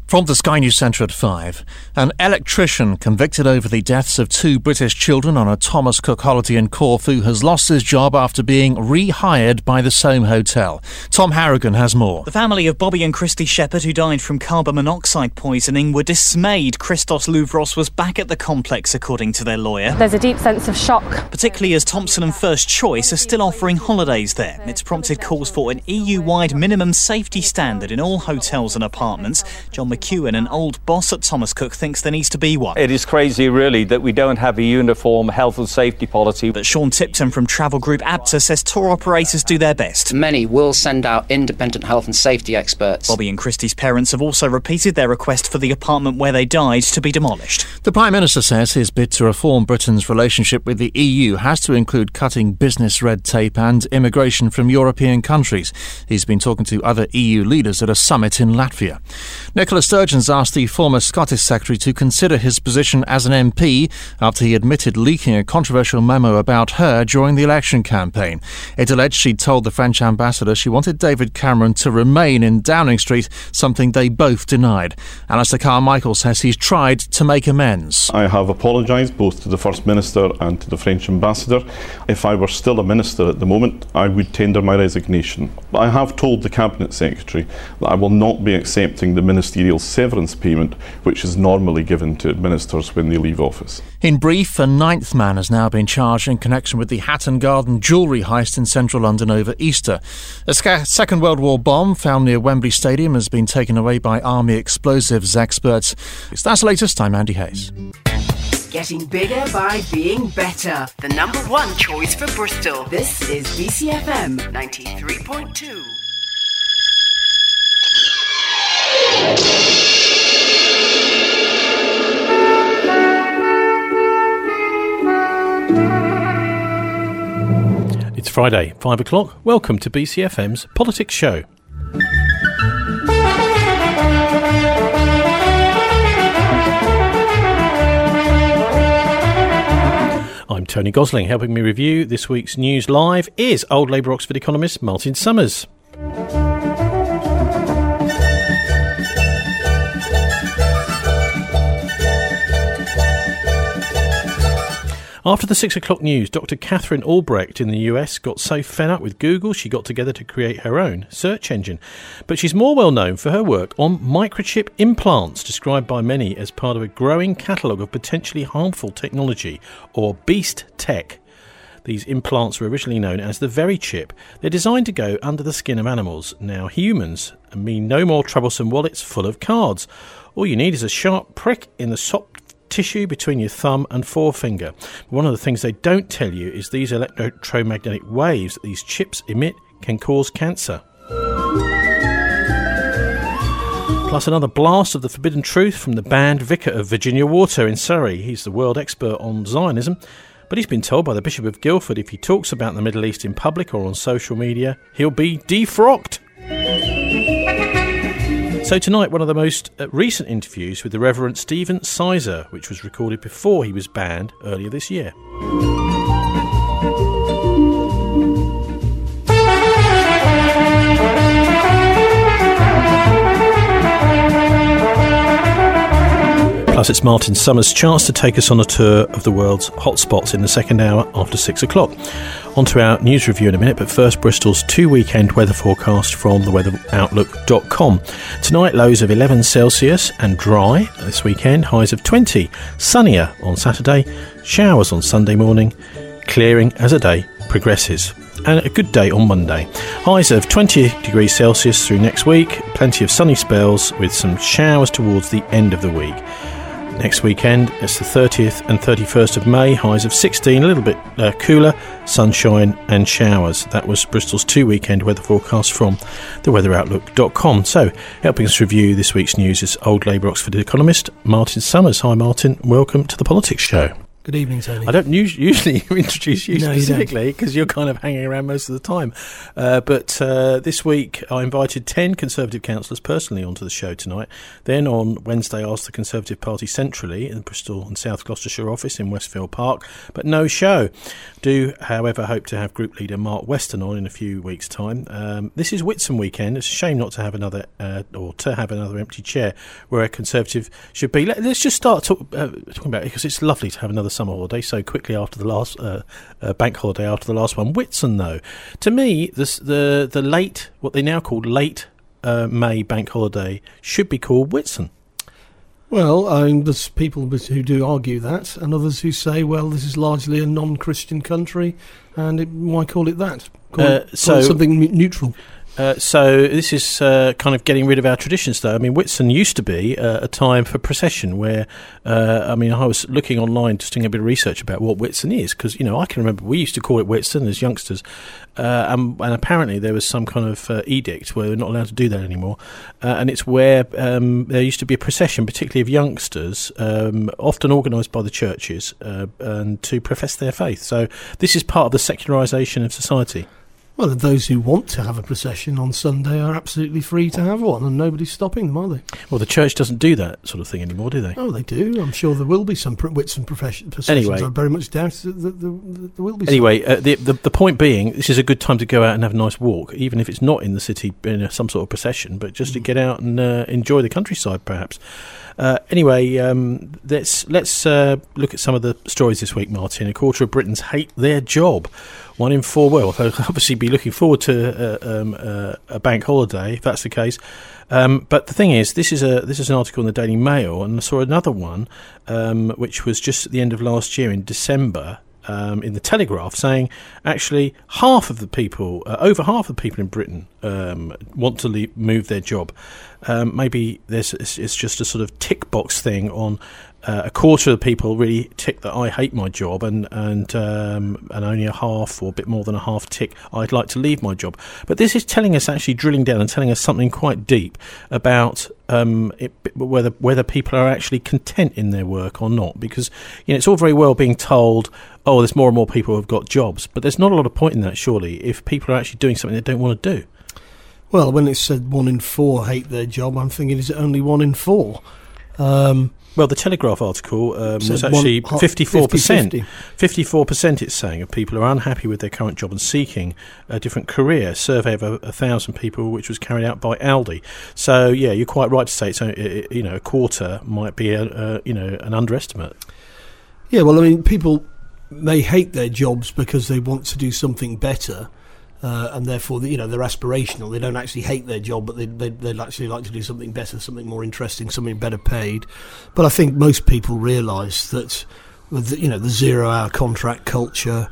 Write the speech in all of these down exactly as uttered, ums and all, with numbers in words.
From the Sky News Centre at five, an electrician convicted over the deaths of two British children on a Thomas Cook holiday in Corfu has lost his job after being rehired by the Somme Hotel. Tom Harrigan has more. The family of Bobby and Christy Shepherd, who died from carbon monoxide poisoning, were dismayed Christos Louvros was back at the complex, according to their lawyer. There's a deep sense of shock. Particularly as Thompson and First Choice are still offering holidays there. It's prompted calls for an E U-wide minimum safety standard in all hotels and apartments. John McEwen, an old boss at Thomas Cook, thinks there needs to be one. It is crazy, really, that we don't have a uniform health and safety policy. But Sean Tipton from travel group APTA says tour operators do their best. Many will send out independent health and safety experts. Bobby and Christy's parents have also repeated their request for the apartment where they died to be demolished. The Prime Minister says his bid to reform Britain's relationship with the E U has to include cutting business red tape and immigration from European countries. He's been talking to other E U leaders at a summit in Latvia. Nicola Sturgeon's asked the former Scottish Secretary to consider his position as an M P after he admitted leaking a controversial memo about her during the election campaign. It alleged she'd told the French ambassador she wanted David Cameron to remain in Downing Street, something they both denied. Alistair Carmichael says he's tried to make amends. I have apologised both to the First Minister and to the French ambassador. If I were still a minister at the moment, I would tender my resignation. I have told the Cabinet Secretary that I will not be accepting the ministerial severance payment which is normally given to ministers when they leave office. In brief, a ninth man has now been charged in connection with the Hatton Garden jewellery heist in central London over Easter. A Second World War bomb found near Wembley Stadium has been taken away by army explosives experts. That's the latest. I'm Andy Hayes. Getting bigger by being better. The number one choice for Bristol. This is B C F M ninety-three point two. It's Friday, five o'clock. Welcome to B C F M's Politics Show. I'm Tony Gosling. Helping me review this week's news live is old Labour Oxford economist Martin Summers. After the six o'clock news, Doctor Catherine Albrecht in the U S got so fed up with Google she got together to create her own search engine. But she's more well known for her work on microchip implants, described by many as part of a growing catalogue of potentially harmful technology, or beast tech. These implants were originally known as the Verichip. They're designed to go under the skin of animals, now humans, and mean no more troublesome wallets full of cards. All you need is a sharp prick in the soft tissue between your thumb and forefinger. One of the things they don't tell you is these electromagnetic waves that these chips emit can cause cancer. Plus another blast of the forbidden truth from the banned vicar of Virginia Water in Surrey. He's the world expert on Zionism, but he's been told by the Bishop of Guildford if he talks about the Middle East in public or on social media, he'll be defrocked. So tonight, one of the most uh, recent interviews with the Reverend Stephen Sizer, which was recorded before he was banned earlier this year. Plus, it's Martin Summers' chance to take us on a tour of the world's hotspots in the second hour after six o'clock. On to our news review in a minute, but first Bristol's two-weekend weather forecast from the weather outlook dot com. Tonight, lows of eleven Celsius and dry this weekend, highs of twenty. Sunnier on Saturday, showers on Sunday morning, clearing as the day progresses. And a good day on Monday. Highs of twenty degrees Celsius through next week, plenty of sunny spells with some showers towards the end of the week. Next weekend, it's the thirtieth and thirty-first of May, highs of sixteen, a little bit uh, cooler, sunshine and showers. That was Bristol's two-weekend weather forecast from the weather outlook dot com. So, helping us review this week's news is old Labour Oxford economist Martin Summers. Hi Martin, welcome to the Politics Show. Good evening, Tony. I don't us- usually introduce you No, you specifically because you you're kind of hanging around most of the time. Uh, but uh, this week I invited ten Conservative councillors personally onto the show tonight. Then on Wednesday I asked the Conservative Party centrally in the Bristol and South Gloucestershire office in Westfield Park, but no show. Do, however, hope to have Group Leader Mark Weston on in a few weeks' time. Um, this is Whitsun weekend. It's a shame not to have another uh, or to have another empty chair where a Conservative should be. Let, let's just start talk, uh, talking about it because it's lovely to have another summer holiday so quickly after the last uh, uh, bank holiday after the last one. Whitsun, though, to me, this, the the late what they now call late uh, May bank holiday should be called Whitsun. Well, um, there's people who do argue that, and others who say, well, this is largely a non-Christian country, and it, why call it that? Call, Uh, it, call so- it something neutral. Uh, so this is uh, kind of getting rid of our traditions, though. I mean, Whitsun used to be uh, a time for procession where, uh, I mean, I was looking online just doing a bit of research about what Whitsun is, because, you know, I can remember we used to call it Whitsun as youngsters, uh, and, and apparently there was some kind of uh, edict where we're not allowed to do that anymore, uh, and it's where um, there used to be a procession, particularly of youngsters, um, often organised by the churches, uh, and to profess their faith. So this is part of the secularisation of society. Well, those who want to have a procession on Sunday are absolutely free to have one, and nobody's stopping them, are they? Well, the church doesn't do that sort of thing anymore, do they? Oh, they do. I'm sure there will be some pr- Whitsun profession- processions. Anyway. I very much doubt that, that, that, that there will be Anyway, some. uh, the, the the point being, this is a good time to go out and have a nice walk, even if it's not in the city in a, some sort of procession, but just to get out and uh, enjoy the countryside, perhaps. Uh, anyway, um, let's let's uh, look at some of the stories this week, Martin. A quarter of Britons hate their job. One in four will. They'll obviously be looking forward to uh, um, uh, a bank holiday, if that's the case. Um, but the thing is, this is a this is an article in the Daily Mail, and I saw another one, um, which was just at the end of last year in December, um, in the Telegraph, saying actually half of the people, uh, over half of the people in Britain, um, want to leave, move their job. Um, maybe there's it's, it's just a sort of tick box thing on. Uh, a quarter of the people really tick that I hate my job, and and um, and only a half or a bit more than a half tick I'd like to leave my job. But this is telling us, actually drilling down and telling us something quite deep about um, it, whether whether people are actually content in their work or not. Because, you know, it's all very well being told, oh, there's more and more people who've got jobs, but there's not a lot of point in that, surely, if people are actually doing something they don't want to do. Well, when it said one in four hate their job, I'm thinking, is it only one in four? Um, Well, the Telegraph article um, So was one- actually ha- fifty-four percent. fifty-fifty. fifty-four percent it's saying of people are unhappy with their current job and seeking a different career. A survey of a, a thousand people, which was carried out by Aldi. So, yeah, you're quite right to say it's, uh, you know, a quarter might be a, a you know an underestimate. Yeah, well, I mean, people may hate their jobs because they want to do something better. Uh, and therefore, you know, they're aspirational. They don't actually hate their job, but they, they, they'd actually like to do something better, something more interesting, something better paid. But I think most people realise that, with the, you know, the zero-hour contract culture,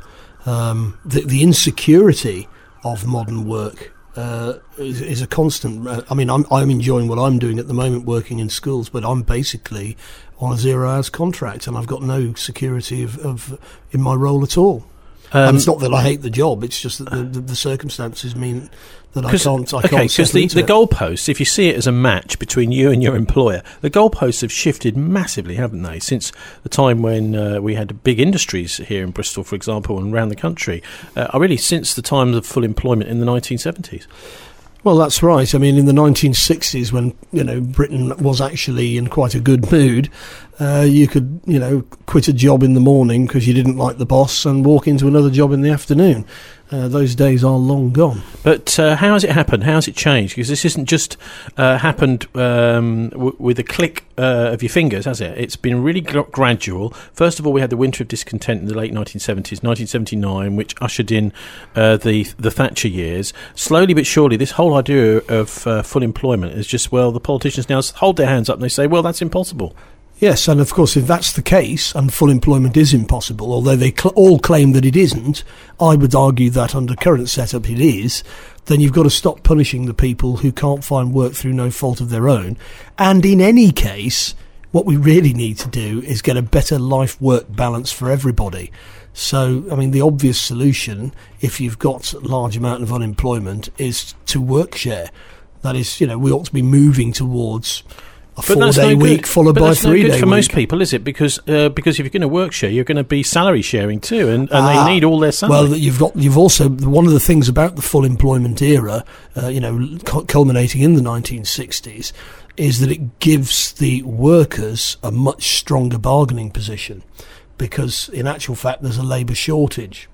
um, the, the insecurity of modern work uh, is, is a constant. Uh, I mean, I'm, I'm enjoying what I'm doing at the moment, working in schools, but I'm basically on a zero-hours contract, and I've got no security of, of in my role at all. Um, and it's not that I hate the job; it's just that the, the, the circumstances mean that I can't. I okay, can't because settle the, into the it. goalposts, if you see it as a match between you and your employer, the goalposts have shifted massively, haven't they? Since the time when uh, we had big industries here in Bristol, for example, and around the country. Uh, really, since the times of full employment in the nineteen seventies. Well, that's right. I mean, in the nineteen sixties, when, you know, Britain was actually in quite a good mood, uh, you could, you know, quit a job in the morning because you didn't like the boss and walk into another job in the afternoon. Uh, those days are long gone. But uh, how has it happened? How has it changed? Because this isn't just uh, happened um, w- with a click uh, of your fingers, has it? It's been really gr- gradual. First of all, we had the winter of discontent in the late nineteen seventies, nineteen seventy-nine, which ushered in uh, the the Thatcher years. Slowly but surely, this whole idea of uh, full employment is just, well, the politicians now hold their hands up and they say, well, that's impossible. Yes, and of course, if that's the case, and full employment is impossible, although they cl- all claim that it isn't, I would argue that under current setup it is, then you've got to stop punishing the people who can't find work through no fault of their own. And in any case, what we really need to do is get a better life-work balance for everybody. So, I mean, the obvious solution, if you've got a large amount of unemployment, is to work share. That is, you know, we ought to be moving towards a four-day no week followed but by a that's three-day no good for week. most people, is it? Because uh, because if you're going to work share, you're going to be salary sharing too, and, and uh, they need all their salary. Well, you've got you've also one of the things about the full employment era, uh, you know, culminating in the nineteen sixties, is that it gives the workers a much stronger bargaining position, because in actual fact there's a labour shortage.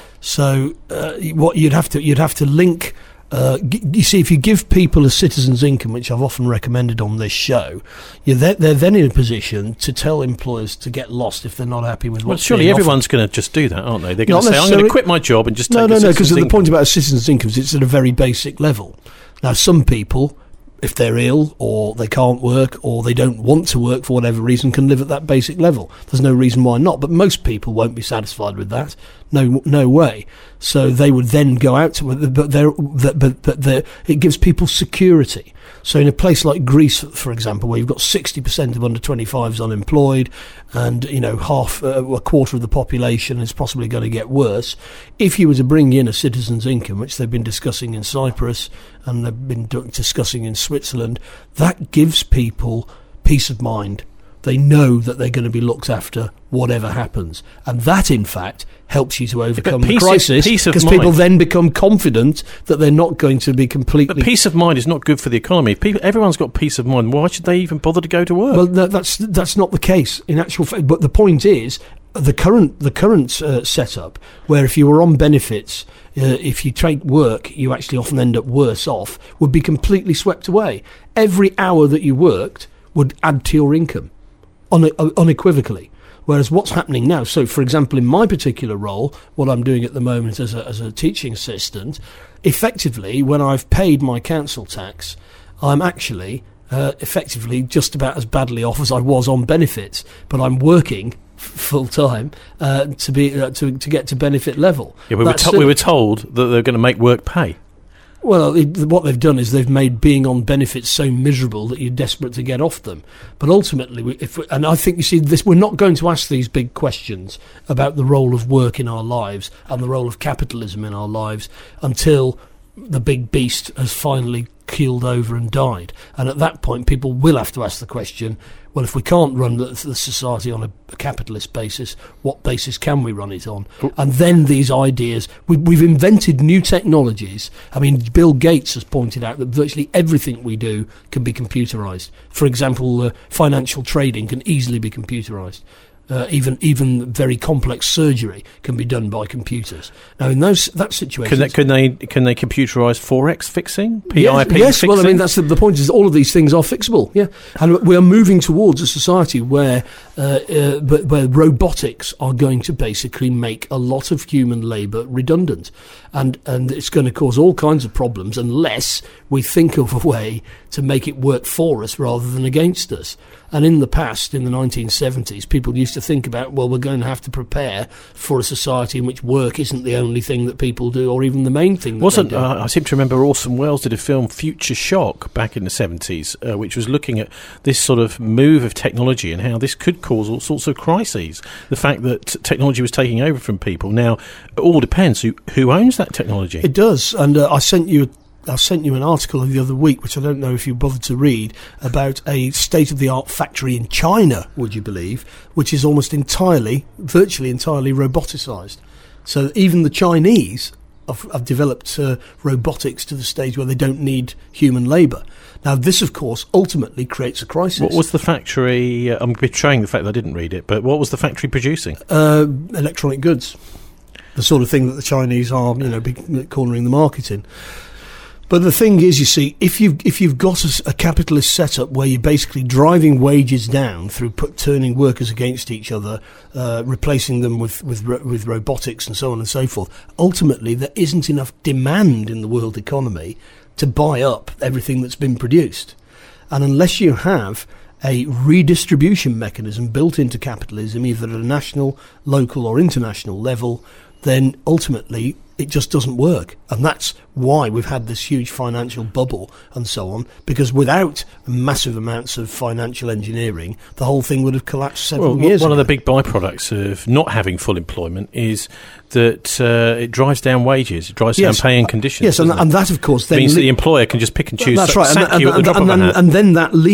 So uh, what you'd have to you'd have to link. Uh, you see, if you give people a citizen's income, which I've often recommended on this show, you're they're, they're then in a position to tell employers to get lost if they're not happy with what's well, surely being everyone's offered. going to just do that, aren't they? They're going Not to say, I'm going to quit my job and just take no, a no, no, citizen's because the income. point about a citizen's income is it's at a very basic level. Now, some people, if they're ill or they can't work or they don't want to work for whatever reason, can live at that basic level. There's no reason why not, but most people won't be satisfied with that. No, no way. So they would then go out to, but they're, but but they're, it gives people security. So in a place like Greece, for example, where you've got sixty percent of under twenty-fives unemployed, and you know half uh, a quarter of the population is possibly going to get worse. If you were to bring in a citizen's income, which they've been discussing in Cyprus and they've been do- discussing in Switzerland, that gives people peace of mind. They know that they're going to be looked after whatever happens. And that, in fact, helps you to overcome the crisis, because people then become confident that they're not going to be completely... But peace of mind is not good for the economy. People, everyone's got peace of mind. Why should they even bother to go to work? Well, no, that's that's not the case in actual fact. But the point is, the current the current uh, setup, where if you were on benefits, uh, if you take work, you actually often end up worse off, would be completely swept away. Every hour that you worked would add to your income. Unequivocally. Whereas what's happening now, so for example in my particular role, what I'm doing at the moment as a, as a teaching assistant, effectively when I've paid my council tax, I'm actually uh, effectively just about as badly off as I was on benefits, but I'm working full time uh, to be uh, to to get to benefit level. Yeah, we were, to- we were told that they're going to make work pay. Well, it, what they've done is they've made being on benefits so miserable that you're desperate to get off them. But ultimately, we, if we, and I think, you see, this, we're not going to ask these big questions about the role of work in our lives and the role of capitalism in our lives until the big beast has finally keeled over and died. And at that point, people will have to ask the question, well, if we can't run the, the society on a, a capitalist basis, what basis can we run it on? And then these ideas, we, we've invented new technologies. I mean, Bill Gates has pointed out that virtually everything we do can be computerized. For example, uh, financial trading can easily be computerized. Uh, even even very complex surgery can be done by computers. Now, in those that situation, can they can they, can they computerise forex fixing, P I P yes, yes. fixing? Well, I mean, that's the, the point. Is all of these things are fixable. Yeah, and we are moving towards a society where uh, uh, where robotics are going to basically make a lot of human labour redundant, and and it's going to cause all kinds of problems unless we think of a way to make it work for us rather than against us. And in the past, in the nineteen seventies, people used to think about, well, we're going to have to prepare for a society in which work isn't the only thing that people do, or even the main thing that Wasn't, they do. Uh, I seem to remember Orson Welles did a film, Future Shock, back in the seventies, uh, which was looking at this sort of move of technology and how this could cause all sorts of crises. The fact that t- technology was taking over from people. Now, it all depends who, who owns that technology. It does, and uh, I sent you I sent you an article the other week, which I don't know if you bothered to read, about a state-of-the-art factory in China, would you believe, which is almost entirely, virtually entirely roboticised. So even the Chinese have, have developed uh, robotics to the stage where they don't need human labour. Now, this, of course, ultimately creates a crisis. What was the factory... Uh, I'm betraying the fact that I didn't read it, but what was the factory producing? Uh, electronic goods. The sort of thing that the Chinese are, you know, big, cornering the market in. But the thing is, you see, if you've, if you've got a, a capitalist setup where you're basically driving wages down through put, turning workers against each other, uh, replacing them with, with, with robotics and so on and so forth, ultimately there isn't enough demand in the world economy to buy up everything that's been produced. And unless you have a redistribution mechanism built into capitalism, either at a national, local or international level, then ultimately it just doesn't work. And that's why we've had this huge financial bubble and so on, because without massive amounts of financial engineering, the whole thing would have collapsed several well, years one ago. of the big byproducts of not having full employment is that uh, it drives down wages, it drives yes. down pay and conditions. Yes, and, and that, of course, then means le- that the employer can just pick and choose. That's right, sack and, you at the and, drop and, of a and, hat. and then that leads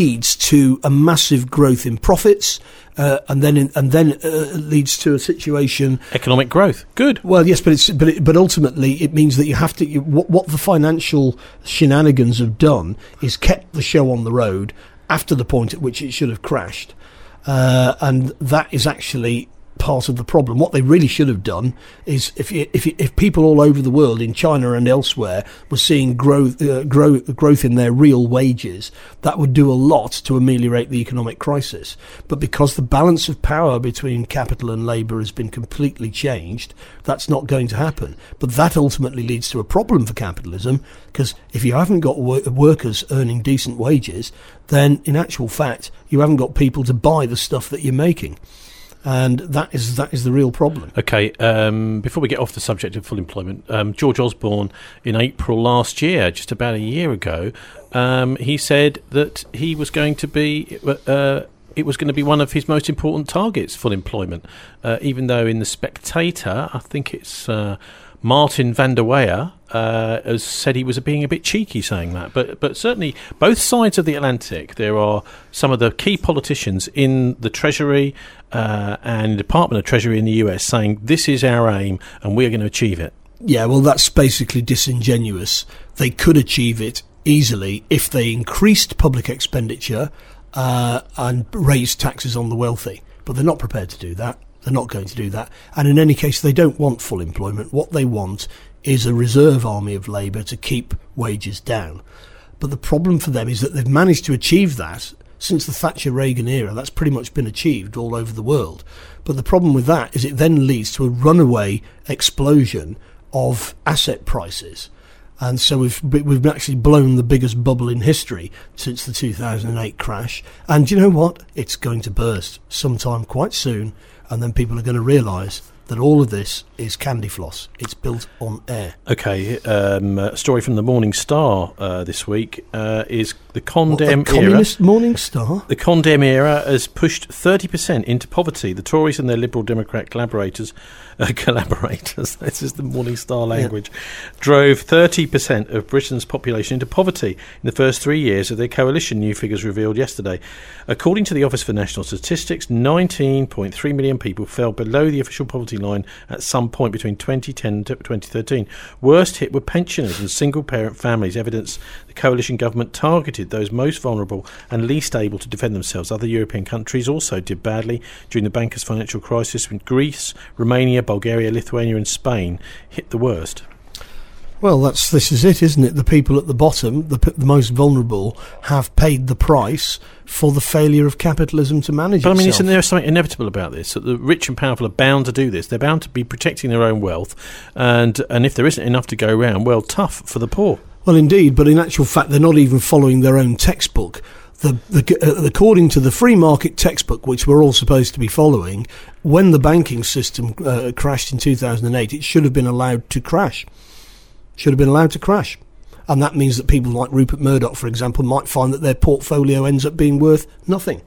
to a massive growth in profits, uh, and then in, and then uh, leads to a situation economic growth. Good. Well, yes, but it's but it, but ultimately it means that you have to. You, what, what the financial shenanigans have done is kept the show on the road after the point at which it should have crashed, uh, and that is actually part of the problem. What they really should have done is, if you, if you, if people all over the world, in China and elsewhere, were seeing growth uh, grow, growth in their real wages, that would do a lot to ameliorate the economic crisis. But because the balance of power between capital and labour has been completely changed, that's not going to happen. But that ultimately leads to a problem for capitalism, because if you haven't got wor- workers earning decent wages, then in actual fact you haven't got people to buy the stuff that you're making. And that is that is the real problem. Okay, um, before we get off the subject of full employment, um, George Osborne, in April last year, just about a year ago, um, he said that he was going to be, uh, it was going to be one of his most important targets, full employment, uh, even though in The Spectator, I think it's uh, Martin van der Weyer, uh, has said he was being a bit cheeky saying that. But but certainly both sides of the Atlantic, there are some of the key politicians in the Treasury uh, and Department of Treasury in the U S saying this is our aim and we're going to achieve it. Yeah, well, that's basically disingenuous. They could achieve it easily if they increased public expenditure uh, and raised taxes on the wealthy. But they're not prepared to do that. They're not going to do that. And in any case, they don't want full employment. What they want is a reserve army of labour to keep wages down. But the problem for them is that they've managed to achieve that since the Thatcher-Reagan era. That's pretty much been achieved all over the world. But the problem with that is it then leads to a runaway explosion of asset prices. And so we've we've actually blown the biggest bubble in history since the two thousand eight crash. And you know what? It's going to burst sometime quite soon. And then people are going to realise that all of this is candy floss. It's built on air. Okay, um, a story from the Morning Star uh, this week uh, is the Condem what, the communist era. Morning Star? The Condem era has pushed thirty percent into poverty. The Tories and their Liberal Democrat collaborators, uh, collaborators, this is the Morning Star language, yeah. drove thirty percent of Britain's population into poverty in the first three years of their coalition, new figures revealed yesterday. According to the Office for National Statistics, nineteen point three million people fell below the official poverty line at some point between twenty ten and twenty thirteen. Worst hit were pensioners and single-parent families, evidence the coalition government targeted those most vulnerable and least able to defend themselves. Other European countries also did badly during the bankers' financial crisis, when Greece, Romania, Bulgaria, Lithuania and Spain hit the worst. Well, that's this is it, isn't it? The people at the bottom, the, the most vulnerable, have paid the price for the failure of capitalism to manage but, itself. I mean, isn't there something inevitable about this? That the rich and powerful are bound to do this. They're bound to be protecting their own wealth. And, and if there isn't enough to go around, well, tough for the poor. Well, indeed, but in actual fact, they're not even following their own textbook. The, the, uh, according to the free market textbook, which we're all supposed to be following, when the banking system uh, crashed in two thousand eight, it should have been allowed to crash. Should have been allowed to crash. And that means that people like Rupert Murdoch, for example, might find that their portfolio ends up being worth nothing.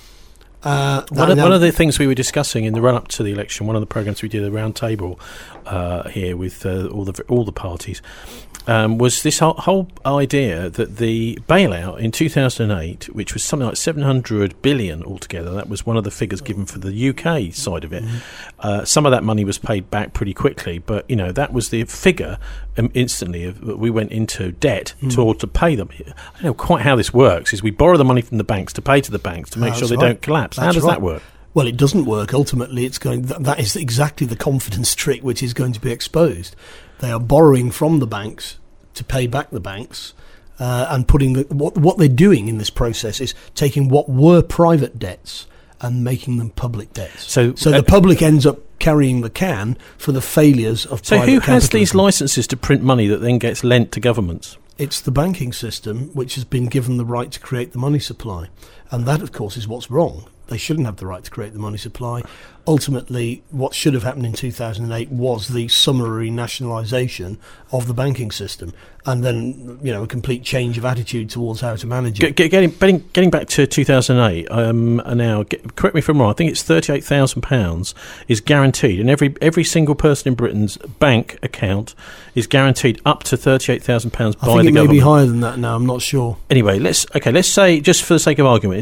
Uh, one, of, one of the things we were discussing in the run-up to the election, one of the programmes we did, a round table uh, here with uh, all the all the parties, um, was this whole, whole idea that the bailout in two thousand eight, which was something like seven hundred billion altogether, that was one of the figures given for the U K side of it. Mm-hmm. Uh, some of that money was paid back pretty quickly, but you know that was the figure um, instantly. We went into debt mm. to, to pay them. I don't know quite how this works. Is we borrow the money from the banks to pay to the banks to make That's sure they right. don't collapse. That's how does right. that work? Well, it doesn't work. Ultimately, it's going. Th- that is exactly the confidence trick which is going to be exposed. They are borrowing from the banks to pay back the banks, uh, and putting the, what what they're doing in this process is taking what were private debts and making them public debts. So, so uh, the public ends up carrying the can for the failures of so private who has capitalism. these licenses to print money that then gets lent to governments? It's the banking system which has been given the right to create the money supply. And that, of course, is what's wrong. They shouldn't have the right to create the money supply. Ultimately, what should have happened in two thousand eight was the summary nationalisation of the banking system, and then, you know, a complete change of attitude towards how to manage it. Get, getting, getting, getting back to two thousand eight, um, now, get, correct me if I'm wrong, I think it's thirty-eight thousand pounds is guaranteed, and every every single person in Britain's bank account is guaranteed up to thirty-eight thousand pounds by the I think it government. may be higher than that now, I'm not sure. Anyway, let's okay. Let's say, just for the sake of argument,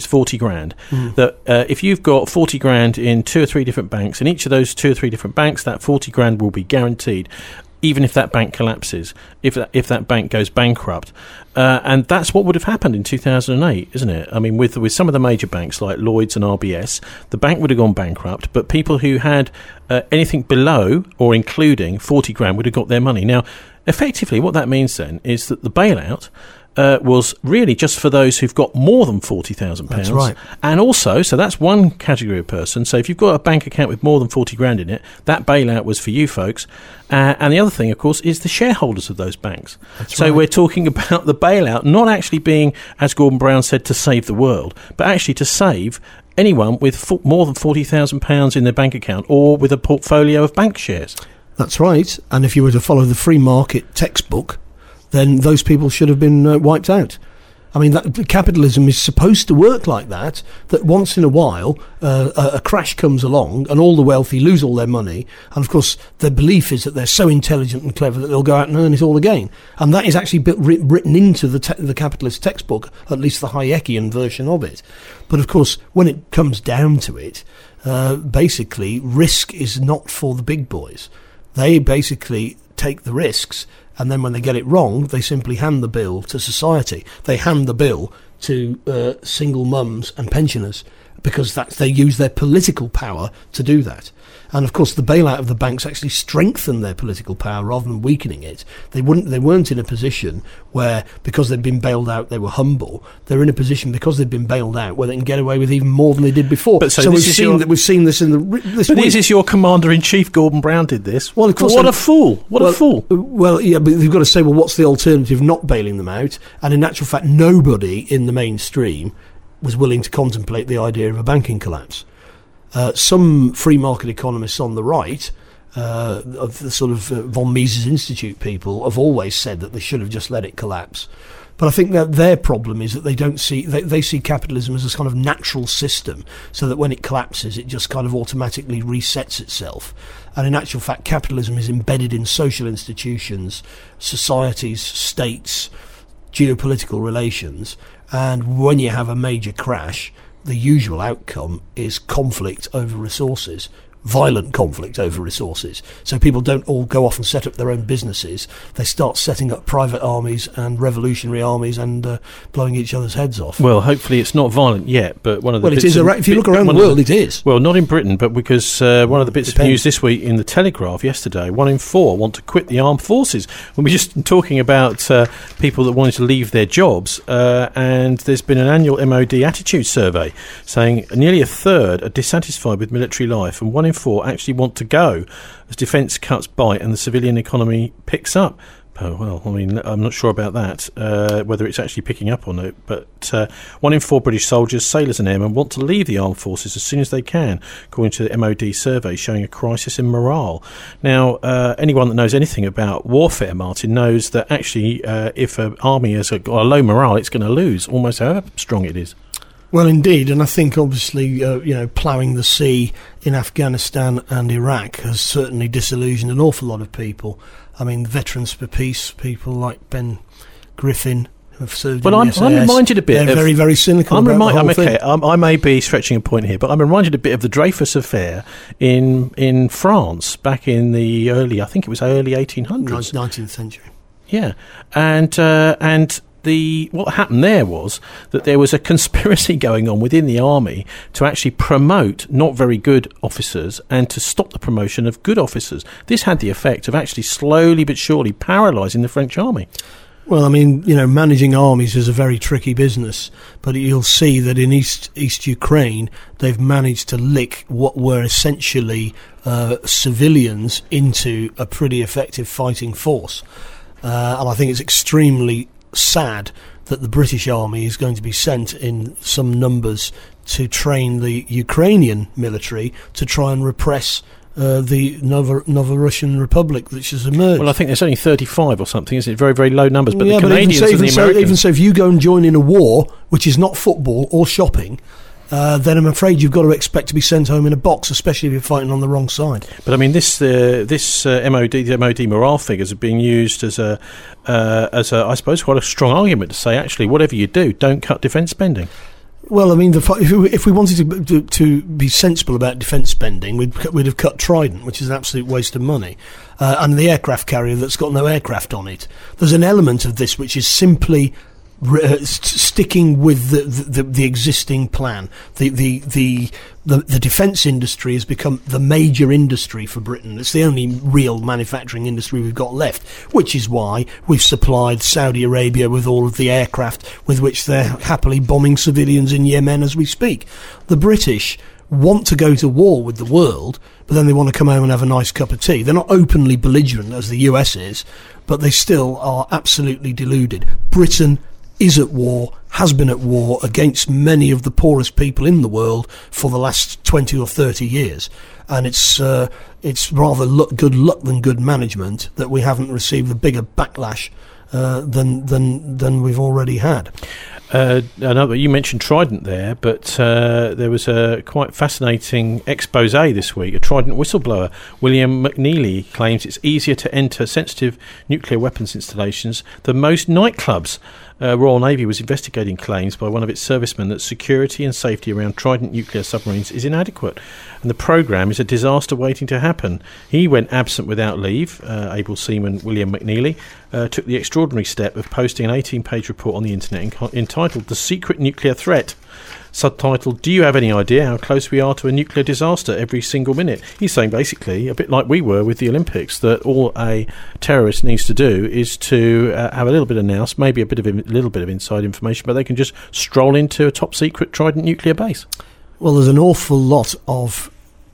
it's forty grand. Mm. That uh, if you've got forty grand in two or three different banks, in each of those two or three different banks, that forty grand will be guaranteed, even if that bank collapses, if that, if that bank goes bankrupt. Uh, and that's what would have happened in two thousand eight, isn't it? I mean, with with some of the major banks like Lloyds and R B S, the bank would have gone bankrupt, but people who had uh, anything below or including forty grand would have got their money. Now, effectively, what that means then is that the bailout Uh, was really just for those who've got more than forty thousand pounds. That's right. And also, so that's one category of person. So if you've got a bank account with more than forty grand in it, that bailout was for you folks. Uh, and the other thing, of course, is the shareholders of those banks. That's so right. we're talking about the bailout not actually being, as Gordon Brown said, to save the world, but actually to save anyone with fo- more than forty thousand pounds in their bank account or with a portfolio of bank shares. That's right. And if you were to follow the free market textbook, then those people should have been uh, wiped out. I mean, that, capitalism is supposed to work like that, that once in a while uh, a, a crash comes along and all the wealthy lose all their money. And, of course, their belief is that they're so intelligent and clever that they'll go out and earn it all again. And that is actually built, writ, written into the, te- the capitalist textbook, at least the Hayekian version of it. But, of course, when it comes down to it, uh, basically, risk is not for the big boys. They basically take the risks, and then when they get it wrong, they simply hand the bill to society. They hand the bill to uh, single mums and pensioners, because that's, they use their political power to do that. And of course, the bailout of the banks actually strengthened their political power rather than weakening it. They wouldn't. They weren't in a position where, because they'd been bailed out, they were humble. They're in a position because they've been bailed out where they can get away with even more than they did before. But so, so this we've is seen your, that. We've seen this in the this But week. this is your commander-in-chief, Gordon Brown, did this. Well, of course. What they, a fool! What well, a fool! Well, yeah, but you've got to say, well, what's the alternative? Not bailing them out. And in actual fact, nobody in the mainstream was willing to contemplate the idea of a banking collapse. Uh, some free market economists on the right, uh, of the sort of uh, von Mises Institute people, have always said that they should have just let it collapse. But I think that their problem is that they don't see they, they see capitalism as a kind of natural system, so that when it collapses, it just kind of automatically resets itself. And in actual fact, capitalism is embedded in social institutions, societies, states, geopolitical relations, and when you have a major crash, the usual outcome is conflict over resources, violent conflict over resources. So people don't all go off and set up their own businesses. They start setting up private armies and revolutionary armies and uh, blowing each other's heads off. Well, hopefully it's not violent yet, but one of the well, it bits is. of, If you look around the one of world, it is. Well, not in Britain, but because uh, one of the bits Depends. of news this week in the Telegraph yesterday, one in four want to quit the armed forces. We were just talking about uh, people that wanted to leave their jobs, uh, and there's been an annual M O D attitude survey saying nearly a third are dissatisfied with military life, and one in four actually want to go as defence cuts bite and the civilian economy picks up. Oh, well, I mean, I'm not sure about that, uh, whether it's actually picking up or not, but uh, one in four British soldiers, sailors and airmen want to leave the armed forces as soon as they can, according to the M O D survey showing a crisis in morale. Now, uh, anyone that knows anything about warfare, Martin, knows that actually uh, if an army has got a low morale, it's going to lose, almost however strong it is. Well, indeed, and I think obviously, uh, you know, ploughing the sea in Afghanistan and Iraq has certainly disillusioned an awful lot of people. I mean, Veterans for Peace, people like Ben Griffin, who have served well, in I'm, the S A S, I'm reminded a bit they're of... very, very cynical I'm about remi- the whole I'm okay, thing. I'm, I may be stretching a point here, but I'm reminded a bit of the Dreyfus affair in in France back in the early, I think it was early eighteen hundreds. nineteenth century. Yeah, and uh, and... The what happened there was that there was a conspiracy going on within the army to actually promote not very good officers and to stop the promotion of good officers. This had the effect of actually slowly but surely paralysing the French army. Well, I mean, you know, managing armies is a very tricky business, but you'll see that in East East Ukraine, they've managed to lick what were essentially uh, civilians into a pretty effective fighting force. Uh, and I think it's extremely sad that the British Army is going to be sent in some numbers to train the Ukrainian military to try and repress uh, the Novo, Novo-Russian Republic which has emerged. Well, I think there's only thirty-five or something, isn't it? Very, very low numbers. But yeah, the but Canadians even so, and the even, so, Americans... even so, if you go and join in a war, which is not football or shopping, Uh, then I'm afraid you've got to expect to be sent home in a box, especially if you're fighting on the wrong side. But I mean, this uh, this uh, M O D, the M O D morale figures are being used as a, uh, as a, I suppose, quite a strong argument to say, actually, whatever you do, don't cut defence spending. Well, I mean, the, if, we, if we wanted to, to to be sensible about defence spending, we'd we'd have cut Trident, which is an absolute waste of money, uh, and the aircraft carrier that's got no aircraft on it. There's an element of this which is simply uh, st- sticking with the, the the existing plan. The the the the, the defence industry has become the major industry for Britain. It's the only real manufacturing industry we've got left, which is why we've supplied Saudi Arabia with all of the aircraft with which they're happily bombing civilians in Yemen as we speak. The British want to go to war with the world, but then they want to come home and have a nice cup of tea. They're not openly belligerent as the U S is, but they still are absolutely deluded. Britain is at war, has been at war against many of the poorest people in the world for the last twenty or thirty years. And it's uh, it's rather luck, good luck than good management that we haven't received the bigger backlash uh, than than than we've already had. Uh, another, you mentioned Trident there, but uh, there was a quite fascinating expose this week. A Trident whistleblower, William McNeely, claims it's easier to enter sensitive nuclear weapons installations than most nightclubs. Uh, Royal Navy was investigating claims by one of its servicemen that security and safety around Trident nuclear submarines is inadequate, and the programme is a disaster waiting to happen. He went absent without leave. Uh, able seaman William McNeely uh, took the extraordinary step of posting an eighteen-page report on the internet enc- entitled "The Secret Nuclear Threat," subtitled, "Do you have any idea how close we are to a nuclear disaster every single minute?" He's saying basically, a bit like we were with the Olympics, that all a terrorist needs to do is to uh, have a little bit of nous, maybe a bit of a little bit of inside information, but they can just stroll into a top secret Trident nuclear base. Well, there's an awful lot of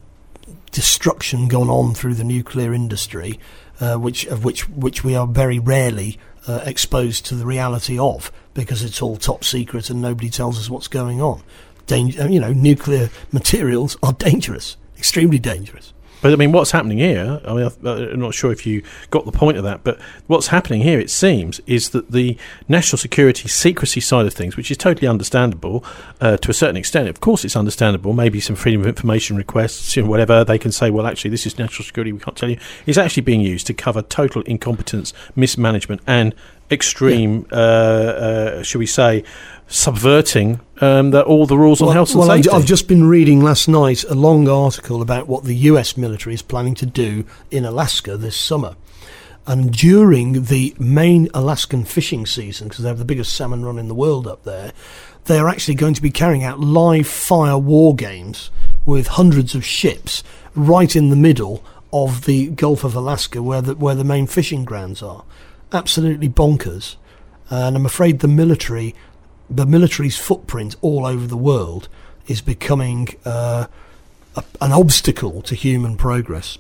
destruction going on through the nuclear industry, uh, which of which which we are very rarely uh, exposed to the reality of, because it's all top secret and nobody tells us what's going on. Danger, you know, nuclear materials are dangerous, extremely dangerous. But I mean, what's happening here, I mean, I'm not sure if you got the point of that, but what's happening here, it seems, is that the national security secrecy side of things, which is totally understandable uh, to a certain extent, of course it's understandable, maybe some freedom of information requests, you know, whatever, they can say, well, actually, this is national security, we can't tell you, is actually being used to cover total incompetence, mismanagement, and extreme, yeah. uh, uh, shall we say, subverting um, the, all the rules well, on health and well, safety. I've just been reading last night a long article about what the U S military is planning to do in Alaska this summer. And during the main Alaskan fishing season, because they have the biggest salmon run in the world up there, they are actually going to be carrying out live fire war games with hundreds of ships right in the middle of the Gulf of Alaska where the, where the main fishing grounds are. Absolutely bonkers. And I'm afraid the military... the military's footprint all over the world is becoming uh, a, an obstacle to human progress.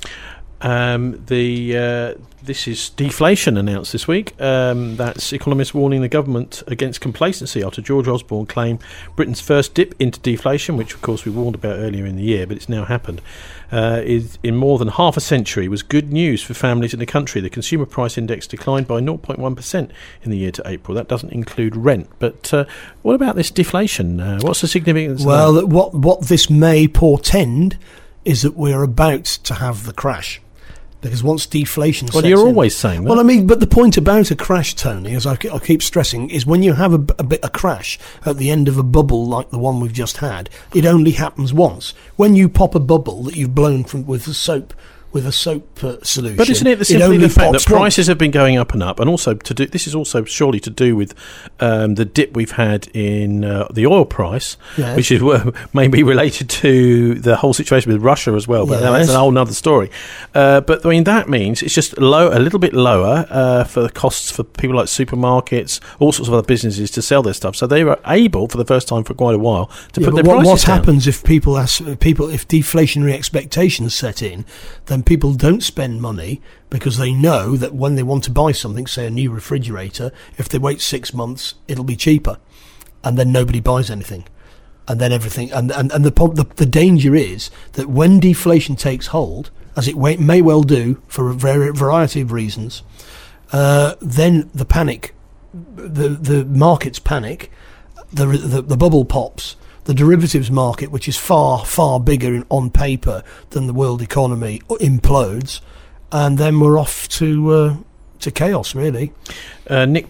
Um, the uh, this is deflation announced this week. Um, that's economists warning the government against complacency after George Osborne claimed Britain's first dip into deflation, which of course we warned about earlier in the year, but it's now happened. Uh, is in more than half a century was good news for families in the country. The consumer price index declined by zero point one percent in the year to April. That doesn't include rent. But uh, what about this deflation? Uh, what's the significance? Well, of that? what what this may portend is that we're about to have the crash. Because once deflation well, sets you're in, always saying that. Well, I mean, but the point about a crash, Tony, as I, I keep stressing, is when you have a, a bit a crash at the end of a bubble like the one we've just had, it only happens once. When you pop a bubble that you've blown from with a soap with a soap uh, solution, but isn't it the simply it the fact that prices once. have been going up and up, and also to do this is also surely to do with um, the dip we've had in uh, the oil price, yes. which is uh, maybe related to the whole situation with Russia as well. But yes. that's a whole other story. Uh, but I mean that means it's just low, a little bit lower uh, for the costs for people like supermarkets, all sorts of other businesses to sell their stuff. So they were able, for the first time for quite a while, to yeah, put their what, prices what down. What happens if people ask, people if deflationary expectations set in? Then people don't spend money because they know that when they want to buy something, say a new refrigerator, if they wait six months, it'll be cheaper, and then nobody buys anything, and then everything. And and, and the, the the danger is that when deflation takes hold, as it may well do for a variety of reasons, uh, then the panic, the the markets panic, the the, the bubble pops. The derivatives market, which is far, far bigger in, on paper than the world economy, implodes, and then we're off to uh, to chaos, really. Uh, Nick Be-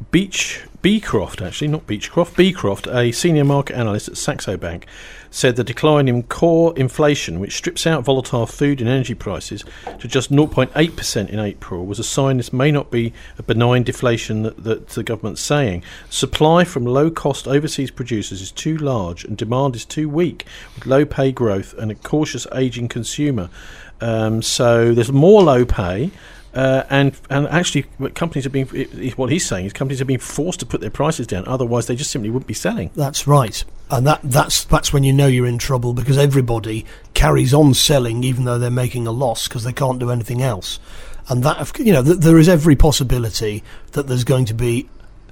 Beach Beecroft, actually, not Beechcroft, Beecroft, a senior market analyst at Saxo Bank, said the decline in core inflation, which strips out volatile food and energy prices, to just zero point eight percent in April was a sign this may not be a benign deflation that, that the government's saying. Supply from low-cost overseas producers is too large and demand is too weak, with low pay growth and a cautious ageing consumer. Um, so there's more low pay. Uh, and and actually, what companies are being what he's saying is companies are being forced to put their prices down. Otherwise, they just simply wouldn't be selling. That's right, and that that's that's when you know you're in trouble, because everybody carries on selling even though they're making a loss because they can't do anything else. And that, you know, th- there is every possibility that there's going to be,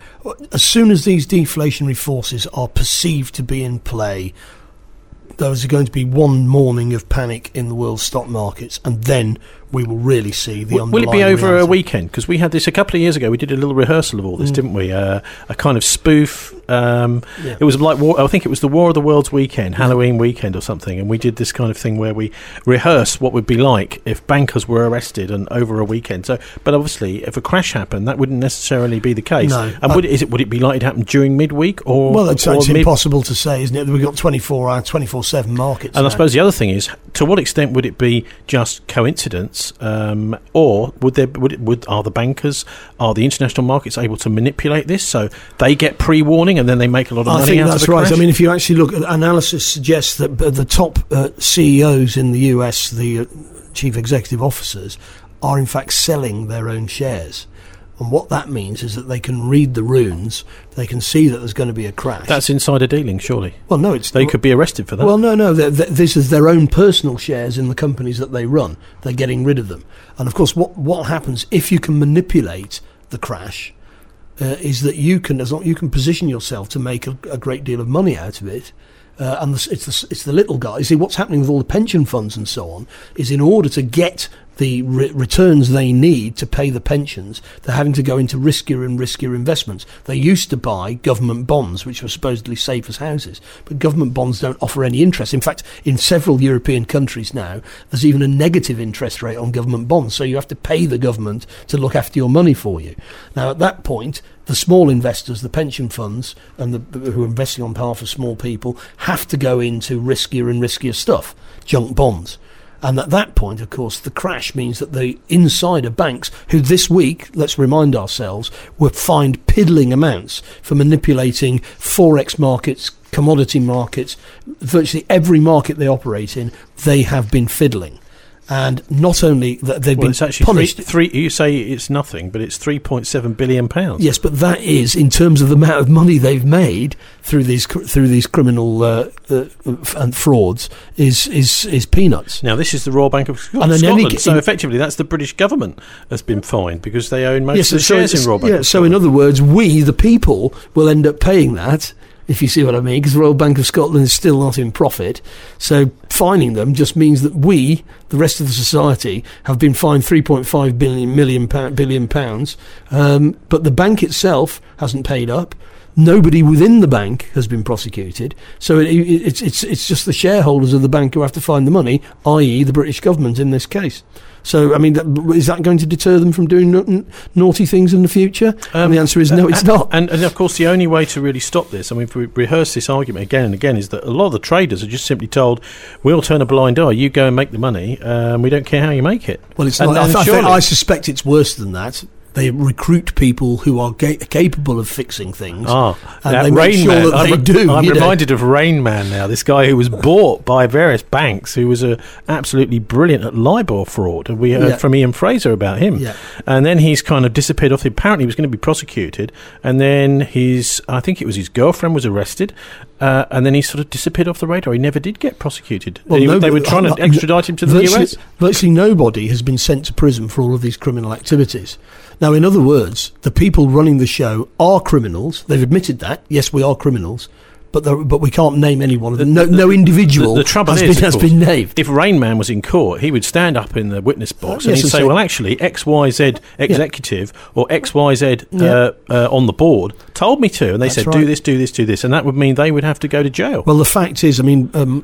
as soon as these deflationary forces are perceived to be in play, there's going to be one morning of panic in the world stock markets, and then we will really see the w- underlying Will it be over reality. a weekend? Because we had this a couple of years ago. We did a little rehearsal of all this, mm. didn't we? Uh, a kind of spoof. Um, yeah. It was like, war, I think it was the War of the Worlds weekend, Halloween weekend or something, and we did this kind of thing where we rehearsed what would be like if bankers were arrested and over a weekend. So, but obviously, if a crash happened, that wouldn't necessarily be the case. No, and would it, is it would it be likely to happen during midweek or? Well, it's, or it's mid- impossible to say, isn't it? We've got twenty-four hour, twenty-four seven markets. And now. I suppose the other thing is, to what extent would it be just coincidence, um, or would there would, it, would are the bankers, are the international markets able to manipulate this so they get pre-warning and then they make a lot of I money think out that's of the right. crash? I mean, if you actually look, analysis suggests that the top uh, C E Os in the U S, the uh, chief executive officers, are in fact selling their own shares. And what that means is that they can read the runes, they can see that there's going to be a crash. That's insider dealing, surely. Well, no, it's they could be arrested for that. Well, no, no. They're, they're, this is their own personal shares in the companies that they run. They're getting rid of them. And of course, what what happens if you can manipulate the crash uh, is that you can, as long, you can position yourself to make a, a great deal of money out of it. Uh, and the, it's the, it's the little guys. You see, what's happening with all the pension funds and so on is, in order to get the re- returns they need to pay the pensions, they're having to go into riskier and riskier investments. They used to buy government bonds, which were supposedly safe as houses, but government bonds don't offer any interest. In fact, in several European countries now, there's even a negative interest rate on government bonds, so you have to pay the government to look after your money for you. Now, at that point, the small investors, the pension funds, and the, who are investing on behalf of small people, have to go into riskier and riskier stuff, junk bonds. And at that point, of course, the crash means that the insider banks, who this week, let's remind ourselves, were fined piddling amounts for manipulating forex markets, commodity markets, virtually every market they operate in, they have been fiddling. And not only that they've well, been it's actually punished. Three, three, you say it's nothing, but it's three point seven billion pounds. Yes, but that is, in terms of the amount of money they've made through these through these criminal uh, uh, and frauds, is is is peanuts. Now, this is the Royal Bank of Scotland, and in any, so effectively that's the British government that's been fined because they own most yes, of the so shares in Royal Bank yeah, of so Scotland. in other words, we, the people, will end up paying that, if you see what I mean, because the Royal Bank of Scotland is still not in profit. So fining them just means that we, the rest of the society, have been fined three point five billion, million, billion pounds, um, but the bank itself hasn't paid up. Nobody within the bank has been prosecuted. So it, it, it's it's it's just the shareholders of the bank who have to find the money, that is the British government in this case. So, I mean, that, is that going to deter them from doing n- naughty things in the future? Um, and the answer is no, it's and, not. And, and, of course, the only way to really stop this, I mean, if we rehearse this argument again and again, is that a lot of the traders are just simply told, we'll turn a blind eye, you go and make the money, um, we don't care how you make it. Well, it's and, not. and I, I, surely, I suspect it's worse than that. They recruit people who are ga- capable of fixing things, ah, and that they make Rain sure Man. that I'm, they do. I'm you reminded know. of Rain Man now, this guy who was bought by various banks, who was a absolutely brilliant at LIBOR fraud. And we heard Yeah. from Ian Fraser about him. Yeah. And then he's kind of disappeared off. Apparently he was going to be prosecuted, and then his, I think it was his girlfriend was arrested, uh, and then he sort of disappeared off the radar. He never did get prosecuted. Well, he, no, they were trying uh, to extradite him to the virtually, U S. Virtually nobody has been sent to prison for all of these criminal activities. Now, in other words, the people running the show are criminals. They've admitted that. Yes, we are criminals. But but we can't name any one of them. No, no individual the, the trouble has, is, been, has course, been named. If Rain Man was in court, he would stand up in the witness box Uh, and yes, he'd and say, say- well, actually, X Y Z executive yeah. or X Y Z Yeah. uh, uh, on the board told me to. And they That's said, right. do this, do this, do this. And that would mean they would have to go to jail. Well, the fact is, I mean, um,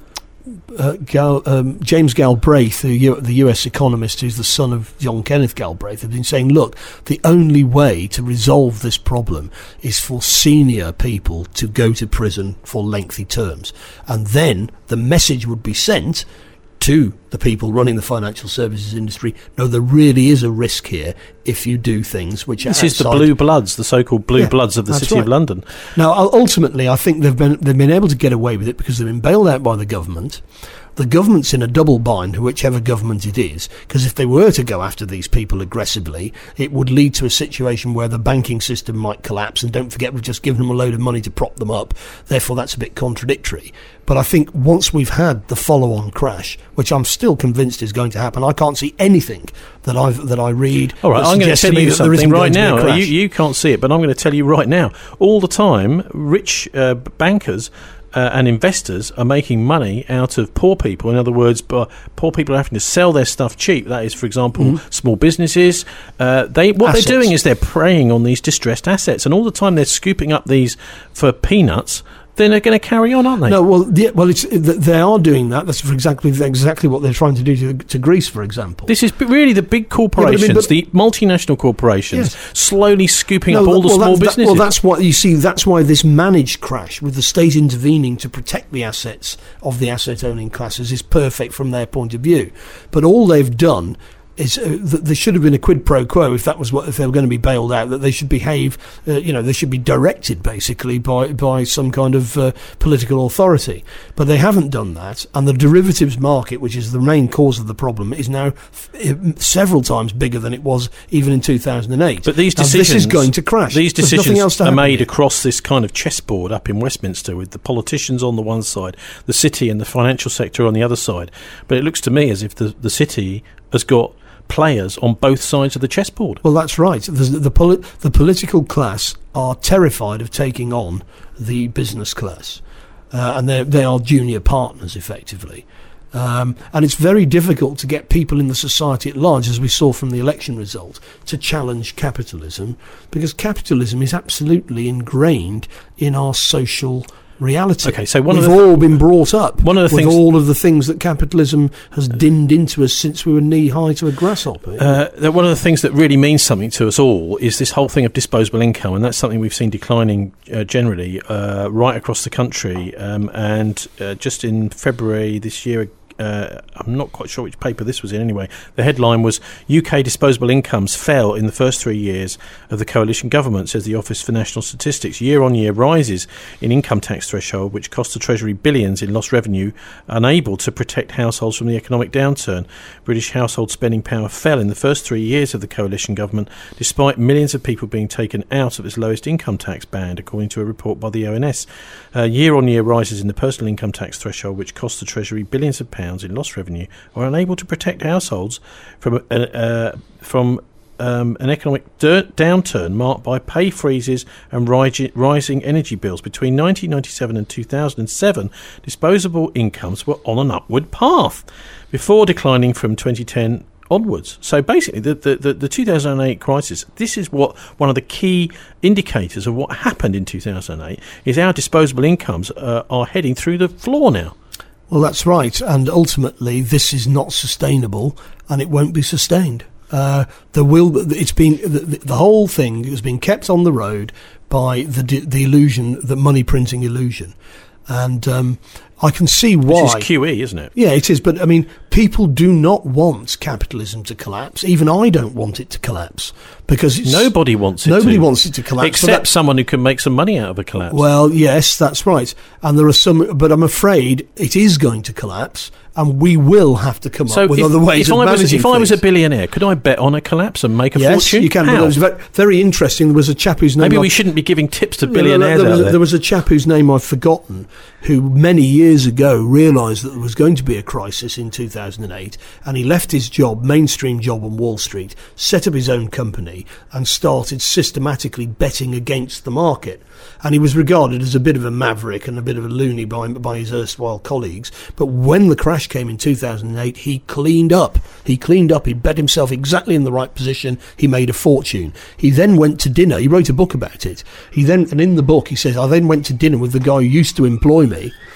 uh, Gal, um, James Galbraith, the, U- the U S economist who's the son of John Kenneth Galbraith, have been saying, look, the only way to resolve this problem is for senior people to go to prison for lengthy terms. And then the message would be sent to the people running the financial services industry, no, there really is a risk here if you do things which are This outside. is the blue bloods, the so-called blue Yeah, bloods of the that's City right. of London. Now, ultimately, I think they've been they've been able to get away with it because they've been bailed out by the government. The government's in a double bind, whichever government it is, because if they were to go after these people aggressively, it would lead to a situation where the banking system might collapse. And don't forget, we've just given them a load of money to prop them up. Therefore, that's a bit contradictory. But I think once we've had the follow-on crash, which I'm still convinced is going to happen, I can't see anything that I that I read. All right, that I'm going to suggests tell me you that there isn't something right going to be a now. crash. You, you can't see it, but I'm going to tell you right now. All the time, rich uh, bankers uh, and investors are making money out of poor people. In other words, uh, poor people are having to sell their stuff cheap. That is, for example, mm-hmm. small businesses. Uh, they what assets. They're doing is they're preying on these distressed assets, and all the time they're scooping up these for peanuts. Then they're going to carry on, aren't they? No, well, the, well, it's, they are doing that. That's for exactly exactly what they're trying to do to, to Greece, for example. This is really the big corporations, yeah, but I mean, but, the multinational corporations, yes. slowly scooping no, up all the well, small that, businesses. That, well, that's what you see. That's why this managed crash, with the state intervening to protect the assets of the asset-owning classes, is perfect from their point of view. But all they've done is uh, th- there should have been a quid pro quo if that was what if they were going to be bailed out, that they should behave, uh, you know, they should be directed basically by by some kind of uh, political authority. But they haven't done that, and the derivatives market, which is the main cause of the problem, is now f- several times bigger than it was even in two thousand eight. But these now, decisions, this is going to crash. These There's decisions else to are made here. across this kind of chessboard up in Westminster, with the politicians on the one side, the city and the financial sector on the other side. But it looks to me as if the, the city has got players on both sides of the chessboard. Well, that's right. The, the, poli- the political class are terrified of taking on the business class, uh, and they they are junior partners, effectively. Um, and it's very difficult to get people in the society at large, as we saw from the election result, to challenge capitalism, because capitalism is absolutely ingrained in our social reality. Okay, so one We've of the all been brought up one of the with things, all of the things that capitalism has dinned into us since we were knee-high to a grasshopper. Uh, one of the things that really means something to us all is this whole thing of disposable income, and that's something we've seen declining uh, generally uh, right across the country. Um, and uh, just in February this year, Uh, I'm not quite sure which paper this was in anyway, the headline was U K disposable incomes fell in the first three years of the coalition government, says the Office for National Statistics. Year-on-year rises in income tax threshold, which cost the Treasury billions in lost revenue, unable to protect households from the economic downturn. British household spending power fell in the first three years of the coalition government, despite millions of people being taken out of its lowest income tax band, according to a report by the O N S. Uh, year-on-year rises in the personal income tax threshold, which cost the Treasury billions of pounds in lost revenue, are unable to protect households from uh, uh, from um, an economic dirt downturn marked by pay freezes and ri- rising energy bills. Between nineteen ninety-seven and two thousand seven, disposable incomes were on an upward path, before declining from twenty ten onwards. So basically, the, the, the, the two thousand eight crisis, this is what one of the key indicators of what happened in two thousand eight, is our disposable incomes uh, are heading through the floor now. Well, that's right, and ultimately this is not sustainable, and it won't be sustained. Uh, there will. It's been the, the whole thing has been kept on the road by the the illusion, the money printing illusion, and um, I can see why. This is Q E, isn't it? Yeah, it is. But I mean, people do not want capitalism to collapse. Even I don't want it to collapse, because it's, nobody wants it. Nobody to. wants it to collapse, except someone who can make some money out of a collapse. Well, yes, that's right. And there are some, but I'm afraid it is going to collapse, and we will have to come so up with if, other ways if of I managing was, If things. I was a billionaire, could I bet on a collapse and make a yes, fortune? Yes, you can. How? But it was very interesting. There was a chap whose name Maybe I've, we shouldn't be giving tips to no, billionaires no, no, there, out was, there. there was a chap whose name I've forgotten, who many years ago realised that there was going to be a crisis in two thousand eight, and he left his job, mainstream job on Wall Street, set up his own company, and started systematically betting against the market. And he was regarded as a bit of a maverick and a bit of a loony by, by his erstwhile colleagues. But when the crash came in two thousand eight, he cleaned up. He cleaned up. He bet himself exactly in the right position. He made a fortune. He then went to dinner. He wrote a book about it. He then, and in the book, he says, I then went to dinner with the guy who used to employ me.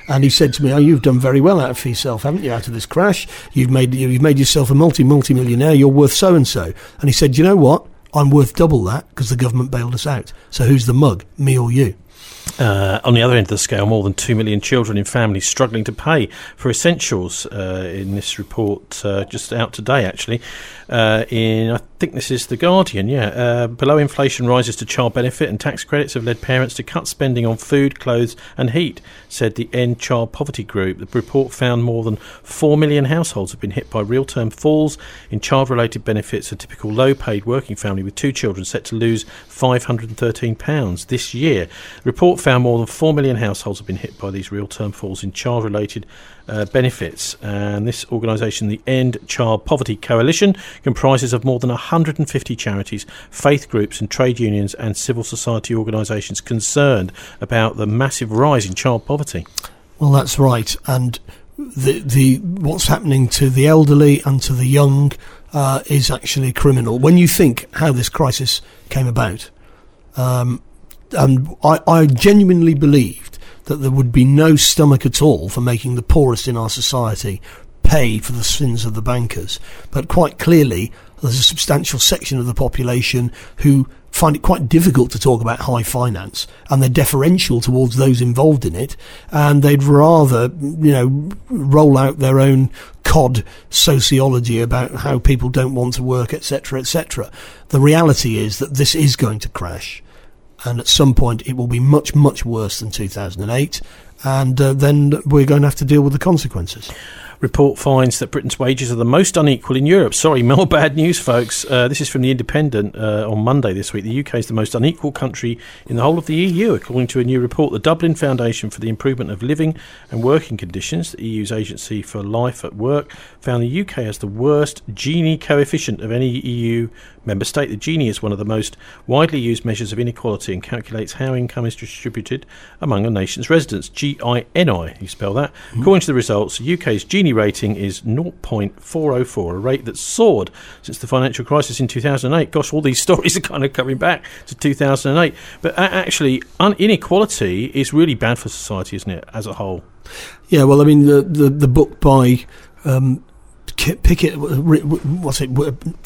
And he said to me, "Oh, you've done very well out of yourself, haven't you? Out of this crash, you've made you've made yourself a multi multi millionaire. You're worth so and so." And he said, "You know what? I'm worth double that because the government bailed us out. So who's the mug, me or you?" Uh, on the other end of the scale, more than two million children in families struggling to pay for essentials uh, in this report, uh, just out today, actually. Uh, in I think this is The Guardian, yeah. Uh, below inflation rises to child benefit and tax credits have led parents to cut spending on food, clothes and heat, said the End Child Poverty Group. The report found more than four million households have been hit by real-term falls in child-related benefits. A typical low-paid working family with two children set to lose five hundred thirteen pounds this year. The report found more than four million households have been hit by these real-term falls in child-related uh, benefits. And this organisation, the End Child Poverty Coalition, comprises of more than one hundred fifty charities, faith groups and trade unions and civil society organisations concerned about the massive rise in child poverty. Well, that's right. And the the what's happening to the elderly and to the young uh, is actually criminal. When you think how this crisis came about, um, and I, I genuinely believed that there would be no stomach at all for making the poorest in our society pay for the sins of the bankers. But quite clearly, there's a substantial section of the population who find it quite difficult to talk about high finance, and they're deferential towards those involved in it, and they'd rather, you know, roll out their own cod sociology about how people don't want to work, et cetera, et cetera. The reality is that this is going to crash, and at some point it will be much, much worse than two thousand eight, and uh, then we're going to have to deal with the consequences. Report finds that Britain's wages are the most unequal in Europe. Sorry, more bad news, folks. Uh, this is from The Independent uh, on Monday this week. The U K is the most unequal country in the whole of the E U, according to a new report. The Dublin Foundation for the Improvement of Living and Working Conditions, the E U's agency for life at work, found the U K has the worst Gini coefficient of any E U member state. The Gini is one of the most widely used measures of inequality and calculates how income is distributed among a nation's residents. G I N I, you spell that. Mm-hmm. According to the results, the U K's Gini rating is zero point four oh four, a rate that soared since the financial crisis in two thousand eight. Gosh, all these stories are kind of coming back to two thousand eight. But actually, un- inequality is really bad for society, isn't it, as a whole? Yeah, well, I mean, the, the, the book by um, Pickett, what's it...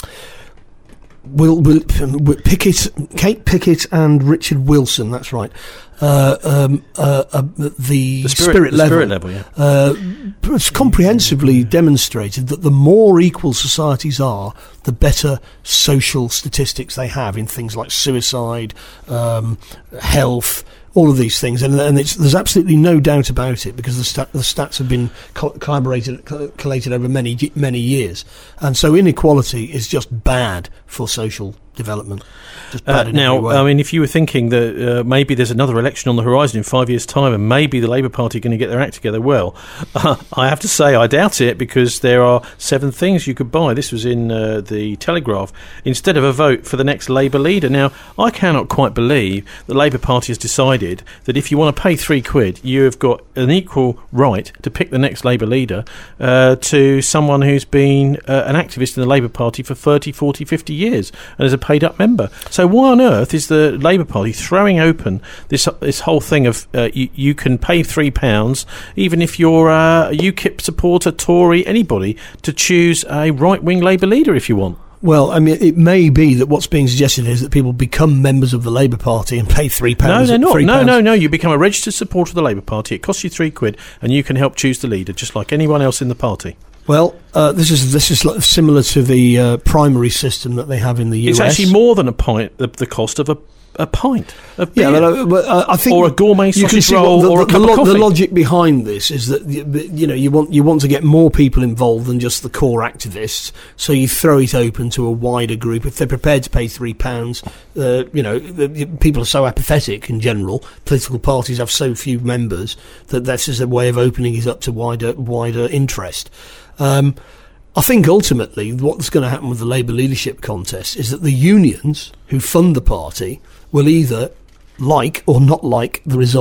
Will, Will Pickett, Kate Pickett and Richard Wilson, that's right. Uh, um, uh, uh, the, the spirit, spirit the level, spirit level yeah. uh, it's comprehensively demonstrated that the more equal societies are, the better social statistics they have in things like suicide, um, health, all of these things, and, and it's, there's absolutely no doubt about it, because the, stat, the stats have been co- collaborated, co- collated over many many years, and so inequality is just bad for social development. Just bad uh, in now, every way. I mean, if you were thinking that uh, maybe there's another election on the horizon in five years' time, and maybe the Labour Party are going to get their act together, well, uh, I have to say I doubt it, because there are seven things you could buy. This was in uh, the Telegraph. Instead of a vote for the next Labour leader. Now, I cannot quite believe the Labour Party has decided that if you want to pay three quid, you have got an equal right to pick the next Labour leader uh, to someone who's been uh, an activist in the Labour Party for thirty, forty, fifty years and is a paid-up member. So why on earth is the Labour Party throwing open this this whole thing of uh, you, you can pay three pounds even if you're a UKIP supporter, Tory, anybody, to choose a right-wing Labour leader if you want? Well, I mean, it may be that what's being suggested is that people become members of the Labour Party and pay three pounds. No, they're not. No, pounds. no, no. You become a registered supporter of the Labour Party. It costs you three quid, and you can help choose the leader, just like anyone else in the party. Well, uh, this is this is similar to the uh, primary system that they have in the U S. It's actually more than a pint, the, the cost of a a pint of beer. Yeah, but, but, uh, I think or a gourmet sausage roll, the, or a the, cup the, of coffee. The logic behind this is that you know you want you want to get more people involved than just the core activists, so you throw it open to a wider group. If they're prepared to pay three pounds, uh, you know, the, people are so apathetic in general. Political parties have so few members that this is a way of opening it up to wider wider interest. Um, I think ultimately what's going to happen with the Labour leadership contest is that the unions who fund the party will either like or not like the result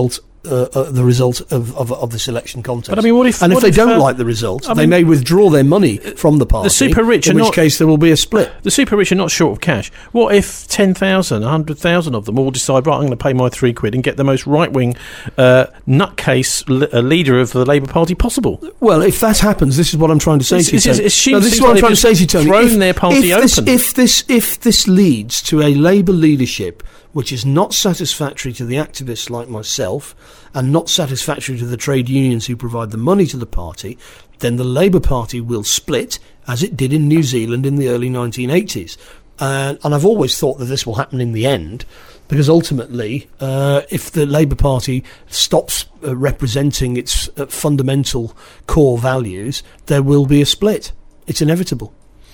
uh, uh, the result of, of of this election contest. But I mean, what if? And what if they if, don't uh, like the result, I they mean, may withdraw their money from the party. The super rich in are which not, case there will be a split. The super rich are not short of cash. What if ten thousand, a hundred thousand of them all decide, right, I'm going to pay my three quid and get the most right wing uh, nutcase li- uh, leader of the Labour Party possible? Well, if that happens, this is what I'm trying to say It's- to you, it's- Tony. it No, seems this is like what I'm they've trying to just say to you, Tony. thrown If, their party if this, open. if this if this leads to a Labour leadership which is not satisfactory to the activists like myself and not satisfactory to the trade unions who provide the money to the party, then the Labour Party will split, as it did in New Zealand in the early nineteen eighties. Uh, and I've always thought that this will happen in the end, because ultimately, uh, if the Labour Party stops uh, representing its uh, fundamental core values, there will be a split. It's inevitable.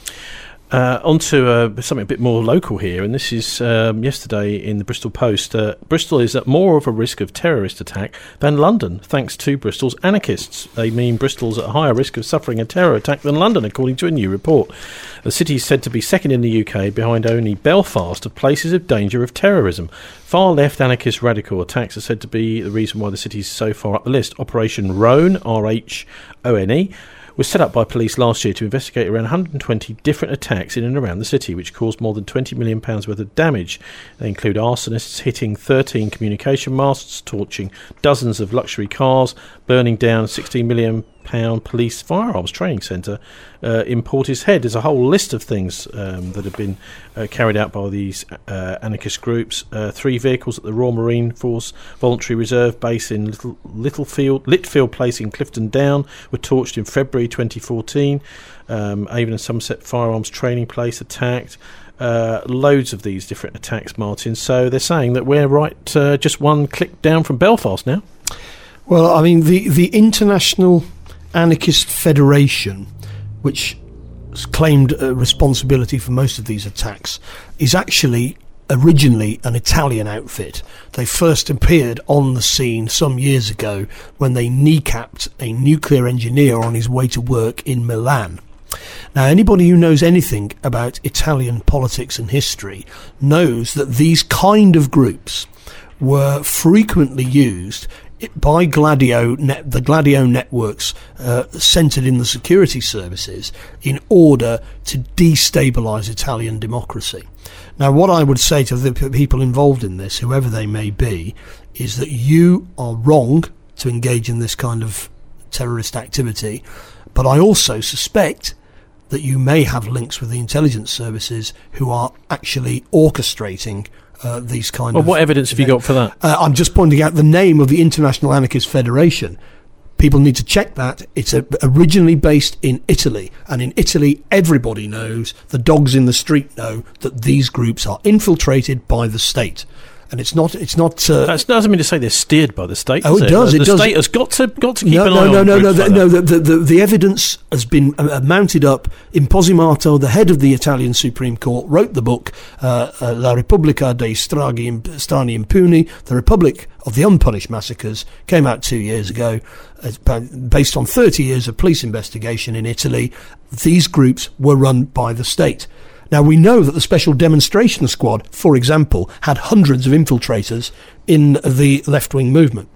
Uh, on to uh, something a bit more local here, and this is um, yesterday in the Bristol Post. Uh, Bristol is at more of a risk of terrorist attack than London, thanks to Bristol's anarchists. They mean Bristol's at a higher risk of suffering a terror attack than London, according to a new report. The city is said to be second in the U K, behind only Belfast, of places of danger of terrorism. Far-left anarchist radical attacks are said to be the reason why the city is so far up the list. Operation Rhone, R H O N E, was set up by police last year to investigate around one hundred twenty different attacks in and around the city, which caused more than twenty million pounds worth of damage. They include arsonists hitting thirteen communication masts, torching dozens of luxury cars, burning down a sixteen million pounds police firearms training centre uh, in Portishead. There's a whole list of things um, that have been uh, carried out by these uh, anarchist groups. Uh, three vehicles at the Royal Marine Force Voluntary Reserve Base in Little, Littlefield, Litfield Place in Clifton Down were torched in February twenty fourteen. Um, Avon and Somerset Firearms Training Place attacked. Uh, loads of these different attacks, Martin. So they're saying that we're right uh, just one click down from Belfast now. Well, I mean, the, the International Anarchist Federation, which claimed uh, responsibility for most of these attacks, is actually originally an Italian outfit. They first appeared on the scene some years ago when they kneecapped a nuclear engineer on his way to work in Milan. Now, anybody who knows anything about Italian politics and history knows that these kind of groups were frequently used by Gladio, net, the Gladio networks uh, centred in the security services, in order to destabilise Italian democracy. Now, what I would say to the p- people involved in this, whoever they may be, is that you are wrong to engage in this kind of terrorist activity, but I also suspect that you may have links with the intelligence services who are actually orchestrating Uh, these kind well, of... what evidence have you got for that? Uh, I'm just pointing out the name of the International Anarchist Federation. People need to check that. It's a, originally based in Italy, and in Italy everybody knows, the dogs in the street know, that these groups are infiltrated by the state. And it's not. It's not. Uh, that doesn't mean to say they're steered by the state. Oh, it does. The It does. state has got to got to keep no, an no, eye no, on no, no, groups the, like no. that. The, the, the evidence has been uh, mounted up. Imposimato, the head of the Italian Supreme Court, wrote the book uh, uh, La Repubblica dei Stragi Strani Impuni, the Republic of the Unpunished Massacres, came out two years ago. It's based on thirty years of police investigation in Italy. These groups were run by the state. Now, we know that the Special Demonstration Squad, for example, had hundreds of infiltrators in the left-wing movement.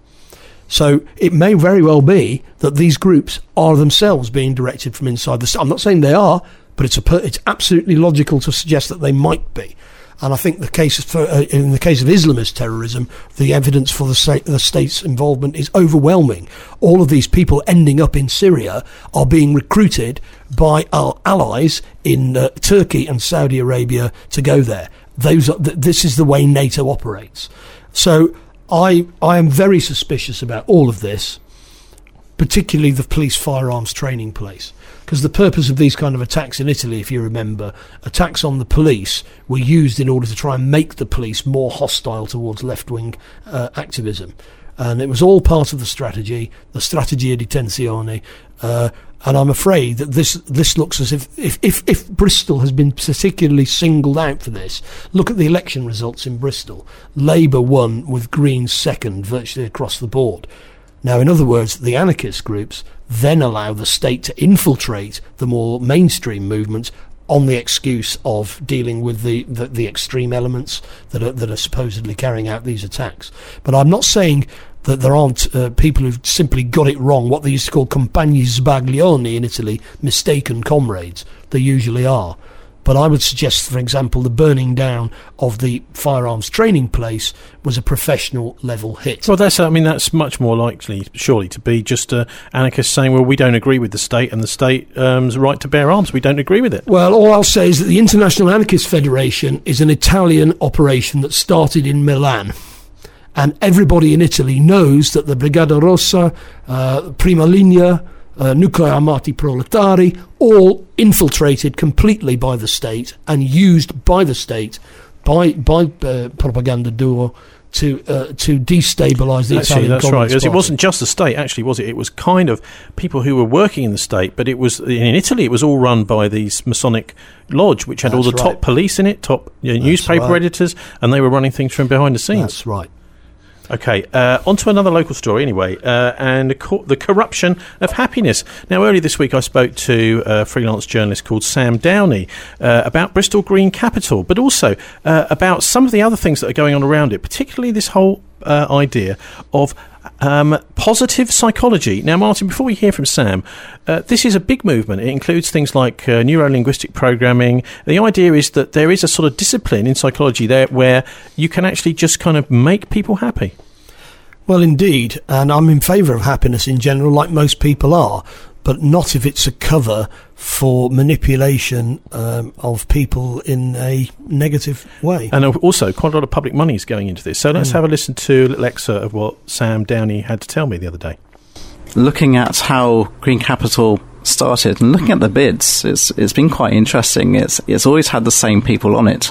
So it may very well be that these groups are themselves being directed from inside the state. I'm not saying they are, but it's a per- it's absolutely logical to suggest that they might be. And I think the case for, uh, in the case of Islamist terrorism, the evidence for the, state, the state's involvement is overwhelming. All of these people ending up in Syria are being recruited by our allies in uh, Turkey and Saudi Arabia to go there. Those are, th- this is the way NATO operates. So I I am very suspicious about all of this, particularly the police firearms training place. Because the purpose of these kind of attacks in Italy, if you remember, attacks on the police were used in order to try and make the police more hostile towards left-wing uh, activism. And it was all part of the strategy, the strategia di tensione. Uh, and I'm afraid that this this looks as if, if, if, if Bristol has been particularly singled out for this. Look at the election results in Bristol. Labour won with Greens second virtually across the board. Now, in other words, the anarchist groups then allow the state to infiltrate the more mainstream movements on the excuse of dealing with the, the, the extreme elements that are, that are supposedly carrying out these attacks. But I'm not saying that there aren't uh, people who've simply got it wrong, what they used to call compagni sbaglioni in Italy, mistaken comrades. They usually are. But I would suggest, for example, the burning down of the firearms training place was a professional level hit. Well, that's, I mean, that's much more likely, surely, to be just uh, anarchists saying, well, we don't agree with the state and the state's um, right to bear arms. We don't agree with it. Well, all I'll say is that the International Anarchist Federation is an Italian operation that started in Milan. And everybody in Italy knows that the Brigata Rossa, uh, Prima Linea, Uh, Nuclei Armati Proletari, all infiltrated completely by the state and used by the state, by by uh, Propaganda Duo, to uh, to destabilise the actually, Italian that's Communist right. Because Party. it wasn't just the state, actually, was it? It was kind of people who were working in the state, but it was in Italy. It was all run by these Masonic lodge, which had that's all the right. top police in it, top you know, newspaper right. editors, and they were running things from behind the scenes. That's right. Okay, uh, on to another local story anyway, uh, and the, co- the corruption of happiness. Now, earlier this week I spoke to a freelance journalist called Sam Downey uh, about Bristol Green Capital, but also uh, about some of the other things that are going on around it, particularly this whole uh, idea of um, positive psychology. Now, Martin, before we hear from Sam, uh, this is a big movement. It includes things like uh, neuro-linguistic programming. The idea is that there is a sort of discipline in psychology there where you can actually just kind of make people happy. Well, indeed, and I'm in favour of happiness in general, like most people are, but not if it's a cover for manipulation um, of people in a negative way. And also, quite a lot of public money is going into this. So let's mm. have a listen to a little excerpt of what Sam Downey had to tell me the other day. Looking at how Green Capital started and looking at the bids, it's it's been quite interesting. It's it's always had the same people on it,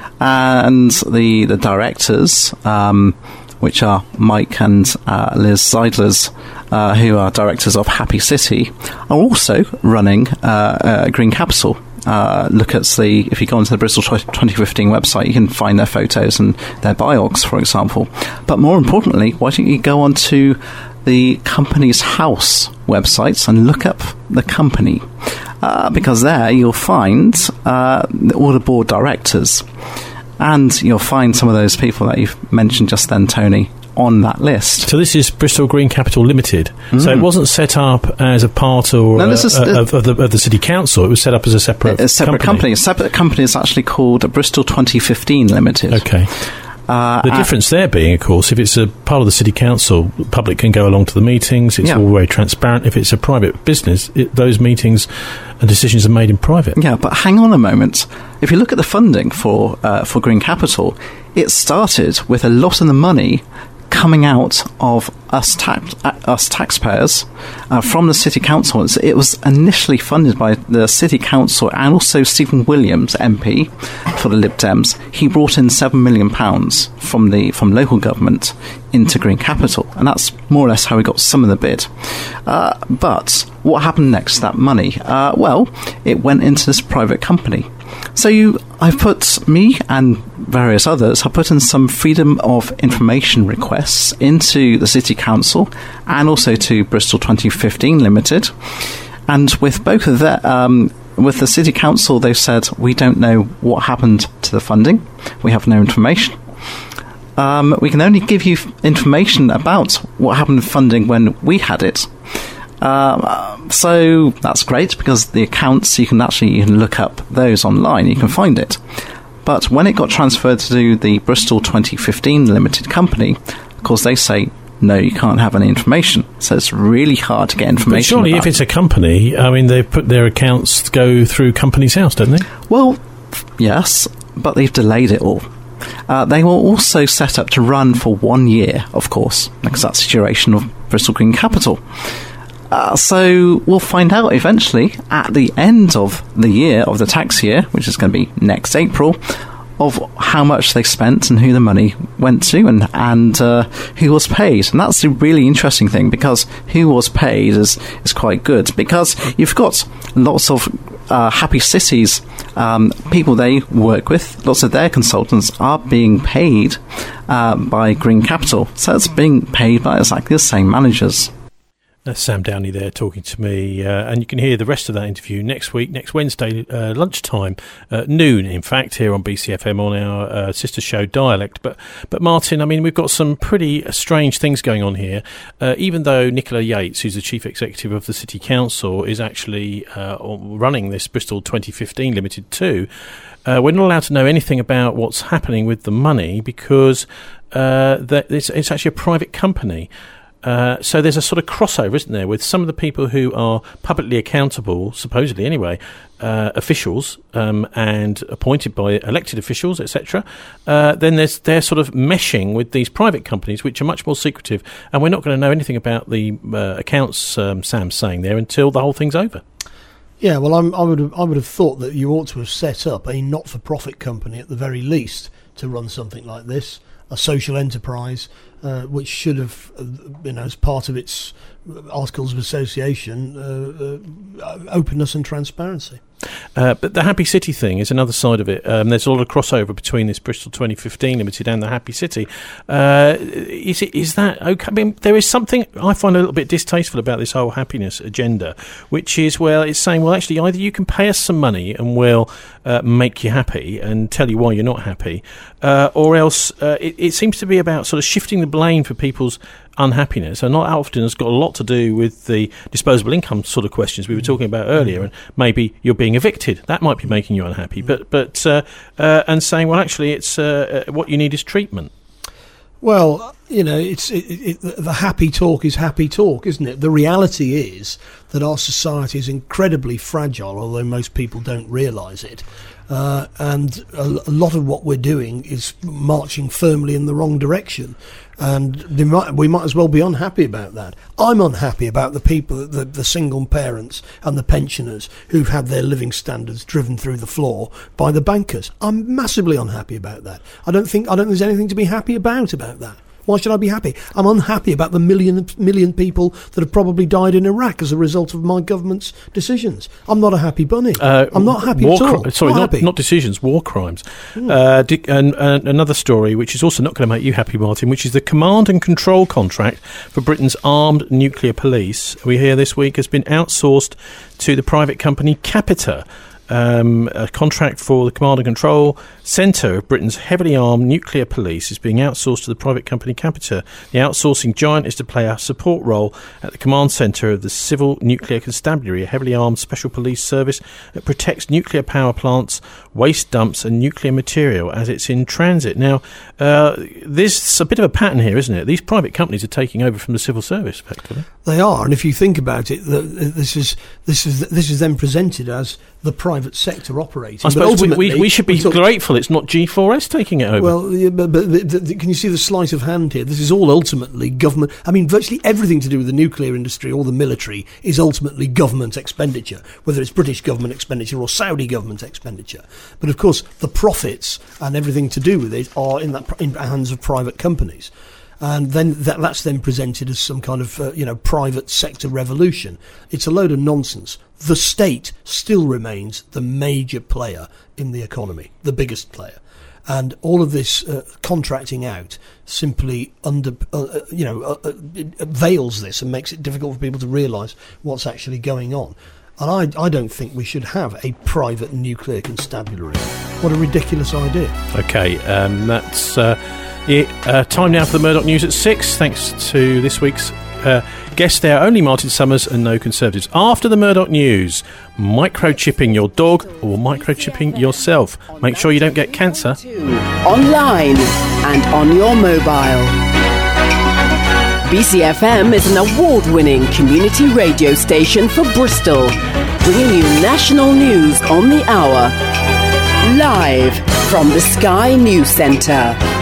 and the the directors. Um, which are Mike and uh, Liz Zeidler's, uh, who are directors of Happy City, are also running uh, uh, Green Capital. Uh, look at the, if you go onto the Bristol twenty fifteen website, you can find their photos and their biogs, for example. But more importantly, why don't you go onto the Companies House websites and look up the company? Uh, because there you'll find uh, all the board directors. And you'll find some of those people that you've mentioned just then, Tony, on that list. So this is Bristol Green Capital Limited. Mm. So it wasn't set up as a part or no, this uh, is, uh, of, of, the, of the city council. It was set up as a separate, a separate company. company. A separate company is actually called Bristol twenty fifteen Limited. Okay. Uh, the difference there being, of course, if it's a part of the city council, the public can go along to the meetings. It's yeah. all very transparent. If it's a private business, it, those meetings and decisions are made in private. Yeah, but hang on a moment. If you look at the funding for uh, for Green Capital, it started with a lot of the money coming out of us tax, uh, us taxpayers uh, from the City Council. It's, it was initially funded by the City Council and also Stephen Williams, M P for the Lib Dems. He brought in seven million pounds from the from local government into Green Capital, and that's more or less how we got some of the bid. Uh, but what happened next to that money? Uh, well, it went into this private company. So you, I've put me and various others have put in some freedom of information requests into the City Council and also to Bristol twenty fifteen Limited. And with both of that, um, with the City Council, they've said, we don't know what happened to the funding. We have no information. Um, we can only give you information about what happened to funding when we had it. Um, so that's great because the accounts, you can actually you can look up those online, you can find it. But when it got transferred to the Bristol twenty fifteen Limited Company, of course they say, no, you can't have any information. So it's really hard to get information. But surely about if it's a company, I mean, they put their accounts go through Companies House, don't they? Well, yes, but they've delayed it all. Uh, they were also set up to run for one year, of course, because that's the duration of Bristol Green Capital. Uh, so we'll find out eventually at the end of the year, of the tax year, which is going to be next April, of how much they spent and who the money went to and, and uh, who was paid. And that's the really interesting thing, because who was paid is, is quite good, because you've got lots of uh, Happy Cities um, people they work with, lots of their consultants are being paid uh, by Green Capital. So it's being paid by exactly the same managers. That's Sam Downey there talking to me, uh, and you can hear the rest of that interview next week, next Wednesday, uh, lunchtime, uh, noon, in fact, here on B C F M on our uh, sister show Dialect. But, but Martin, I mean, we've got some pretty strange things going on here. Uh, even though Nicola Yates, who's the chief executive of the City Council, is actually uh, running this Bristol twenty fifteen Limited too, uh, we're not allowed to know anything about what's happening with the money because uh, that it's, it's actually a private company. Uh, so there's a sort of crossover, isn't there, with some of the people who are publicly accountable, supposedly anyway, uh, officials um, and appointed by elected officials, et cetera. Uh, then there's they're sort of meshing with these private companies, which are much more secretive, and we're not going to know anything about the uh, accounts um, Sam's saying there until the whole thing's over. Yeah, well, I'm, I would have, I would have thought that you ought to have set up a not-for-profit company at the very least to run something like this, a social enterprise. Uh, which should have, uh, you know, as part of its articles of association, uh, uh, openness and transparency. Uh, but the Happy City thing is another side of it. Um, there's a lot of crossover between this Bristol twenty fifteen Limited and the Happy City. Uh, is it is that okay? I mean, there is something I find a little bit distasteful about this whole happiness agenda, which is, well, it's saying, well, actually, either you can pay us some money and we'll uh, make you happy and tell you why you're not happy, uh, or else uh, it, it seems to be about sort of shifting the blame for people's unhappiness, and not often has got a lot to do with the disposable income sort of questions we were talking about earlier, and maybe you're being evicted, that might be making you unhappy, but but uh, uh, and saying, well, actually, it's uh, uh, what you need is treatment. Well, you know, it's it, it, the happy talk is happy talk, isn't it? The reality is that our society is incredibly fragile, although most people don't realise it. Uh, and a, a lot of what we're doing is marching firmly in the wrong direction. And they might, we might as well be unhappy about that. I'm unhappy about the people, the, the single parents and the pensioners who've had their living standards driven through the floor by the bankers. I'm massively unhappy about that. I don't think I don't think there's anything to be happy about about that. Why should I be happy? I'm unhappy about the million million people that have probably died in Iraq as a result of my government's decisions. I'm not a happy bunny. Uh, I'm not happy war at all. Cri- sorry, not, not, not decisions, war crimes. Mm. Uh, di- and, and another story, which is also not going to make you happy, Martin, which is the command and control contract for Britain's armed nuclear police, we hear this week, has been outsourced to the private company Capita. Um, a contract for the command and control centre of Britain's heavily armed nuclear police is being outsourced to the private company Capita. The outsourcing giant is to play a support role at the command centre of the Civil Nuclear Constabulary, a heavily armed special police service that protects nuclear power plants, waste dumps and nuclear material as it's in transit. Now, uh, there's a bit of a pattern here, isn't it? These private companies are taking over from the civil service, effectively. They are, and if you think about it, the, this is this is this is then presented as the private sector operating. I suppose we, we, we should be talk- grateful it's not G four S taking it over. Well, yeah, but, but the, the, can you see the sleight of hand here? This is all ultimately government. I mean, virtually everything to do with the nuclear industry or the military is ultimately government expenditure, whether it's British government expenditure or Saudi government expenditure. But of course, the profits and everything to do with it are in that in the hands of private companies. And then that, that's then presented as some kind of, uh, you know, private sector revolution. It's a load of nonsense. The state still remains the major player in the economy, the biggest player. And all of this uh, contracting out simply under, uh, you know, uh, uh, veils this and makes it difficult for people to realise what's actually going on. And I, I don't think we should have a private nuclear constabulary. What a ridiculous idea. OK, um, that's... Uh It, uh, time now for the Murdoch News at six. Thanks to this week's uh, guest there, only Martin Summers and no Conservatives. After the Murdoch News, microchipping your dog or microchipping yourself. Make sure you don't get cancer. Online and on your mobile. B C F M is an award-winning community radio station for Bristol, bringing you national news on the hour. Live from the Sky News Centre.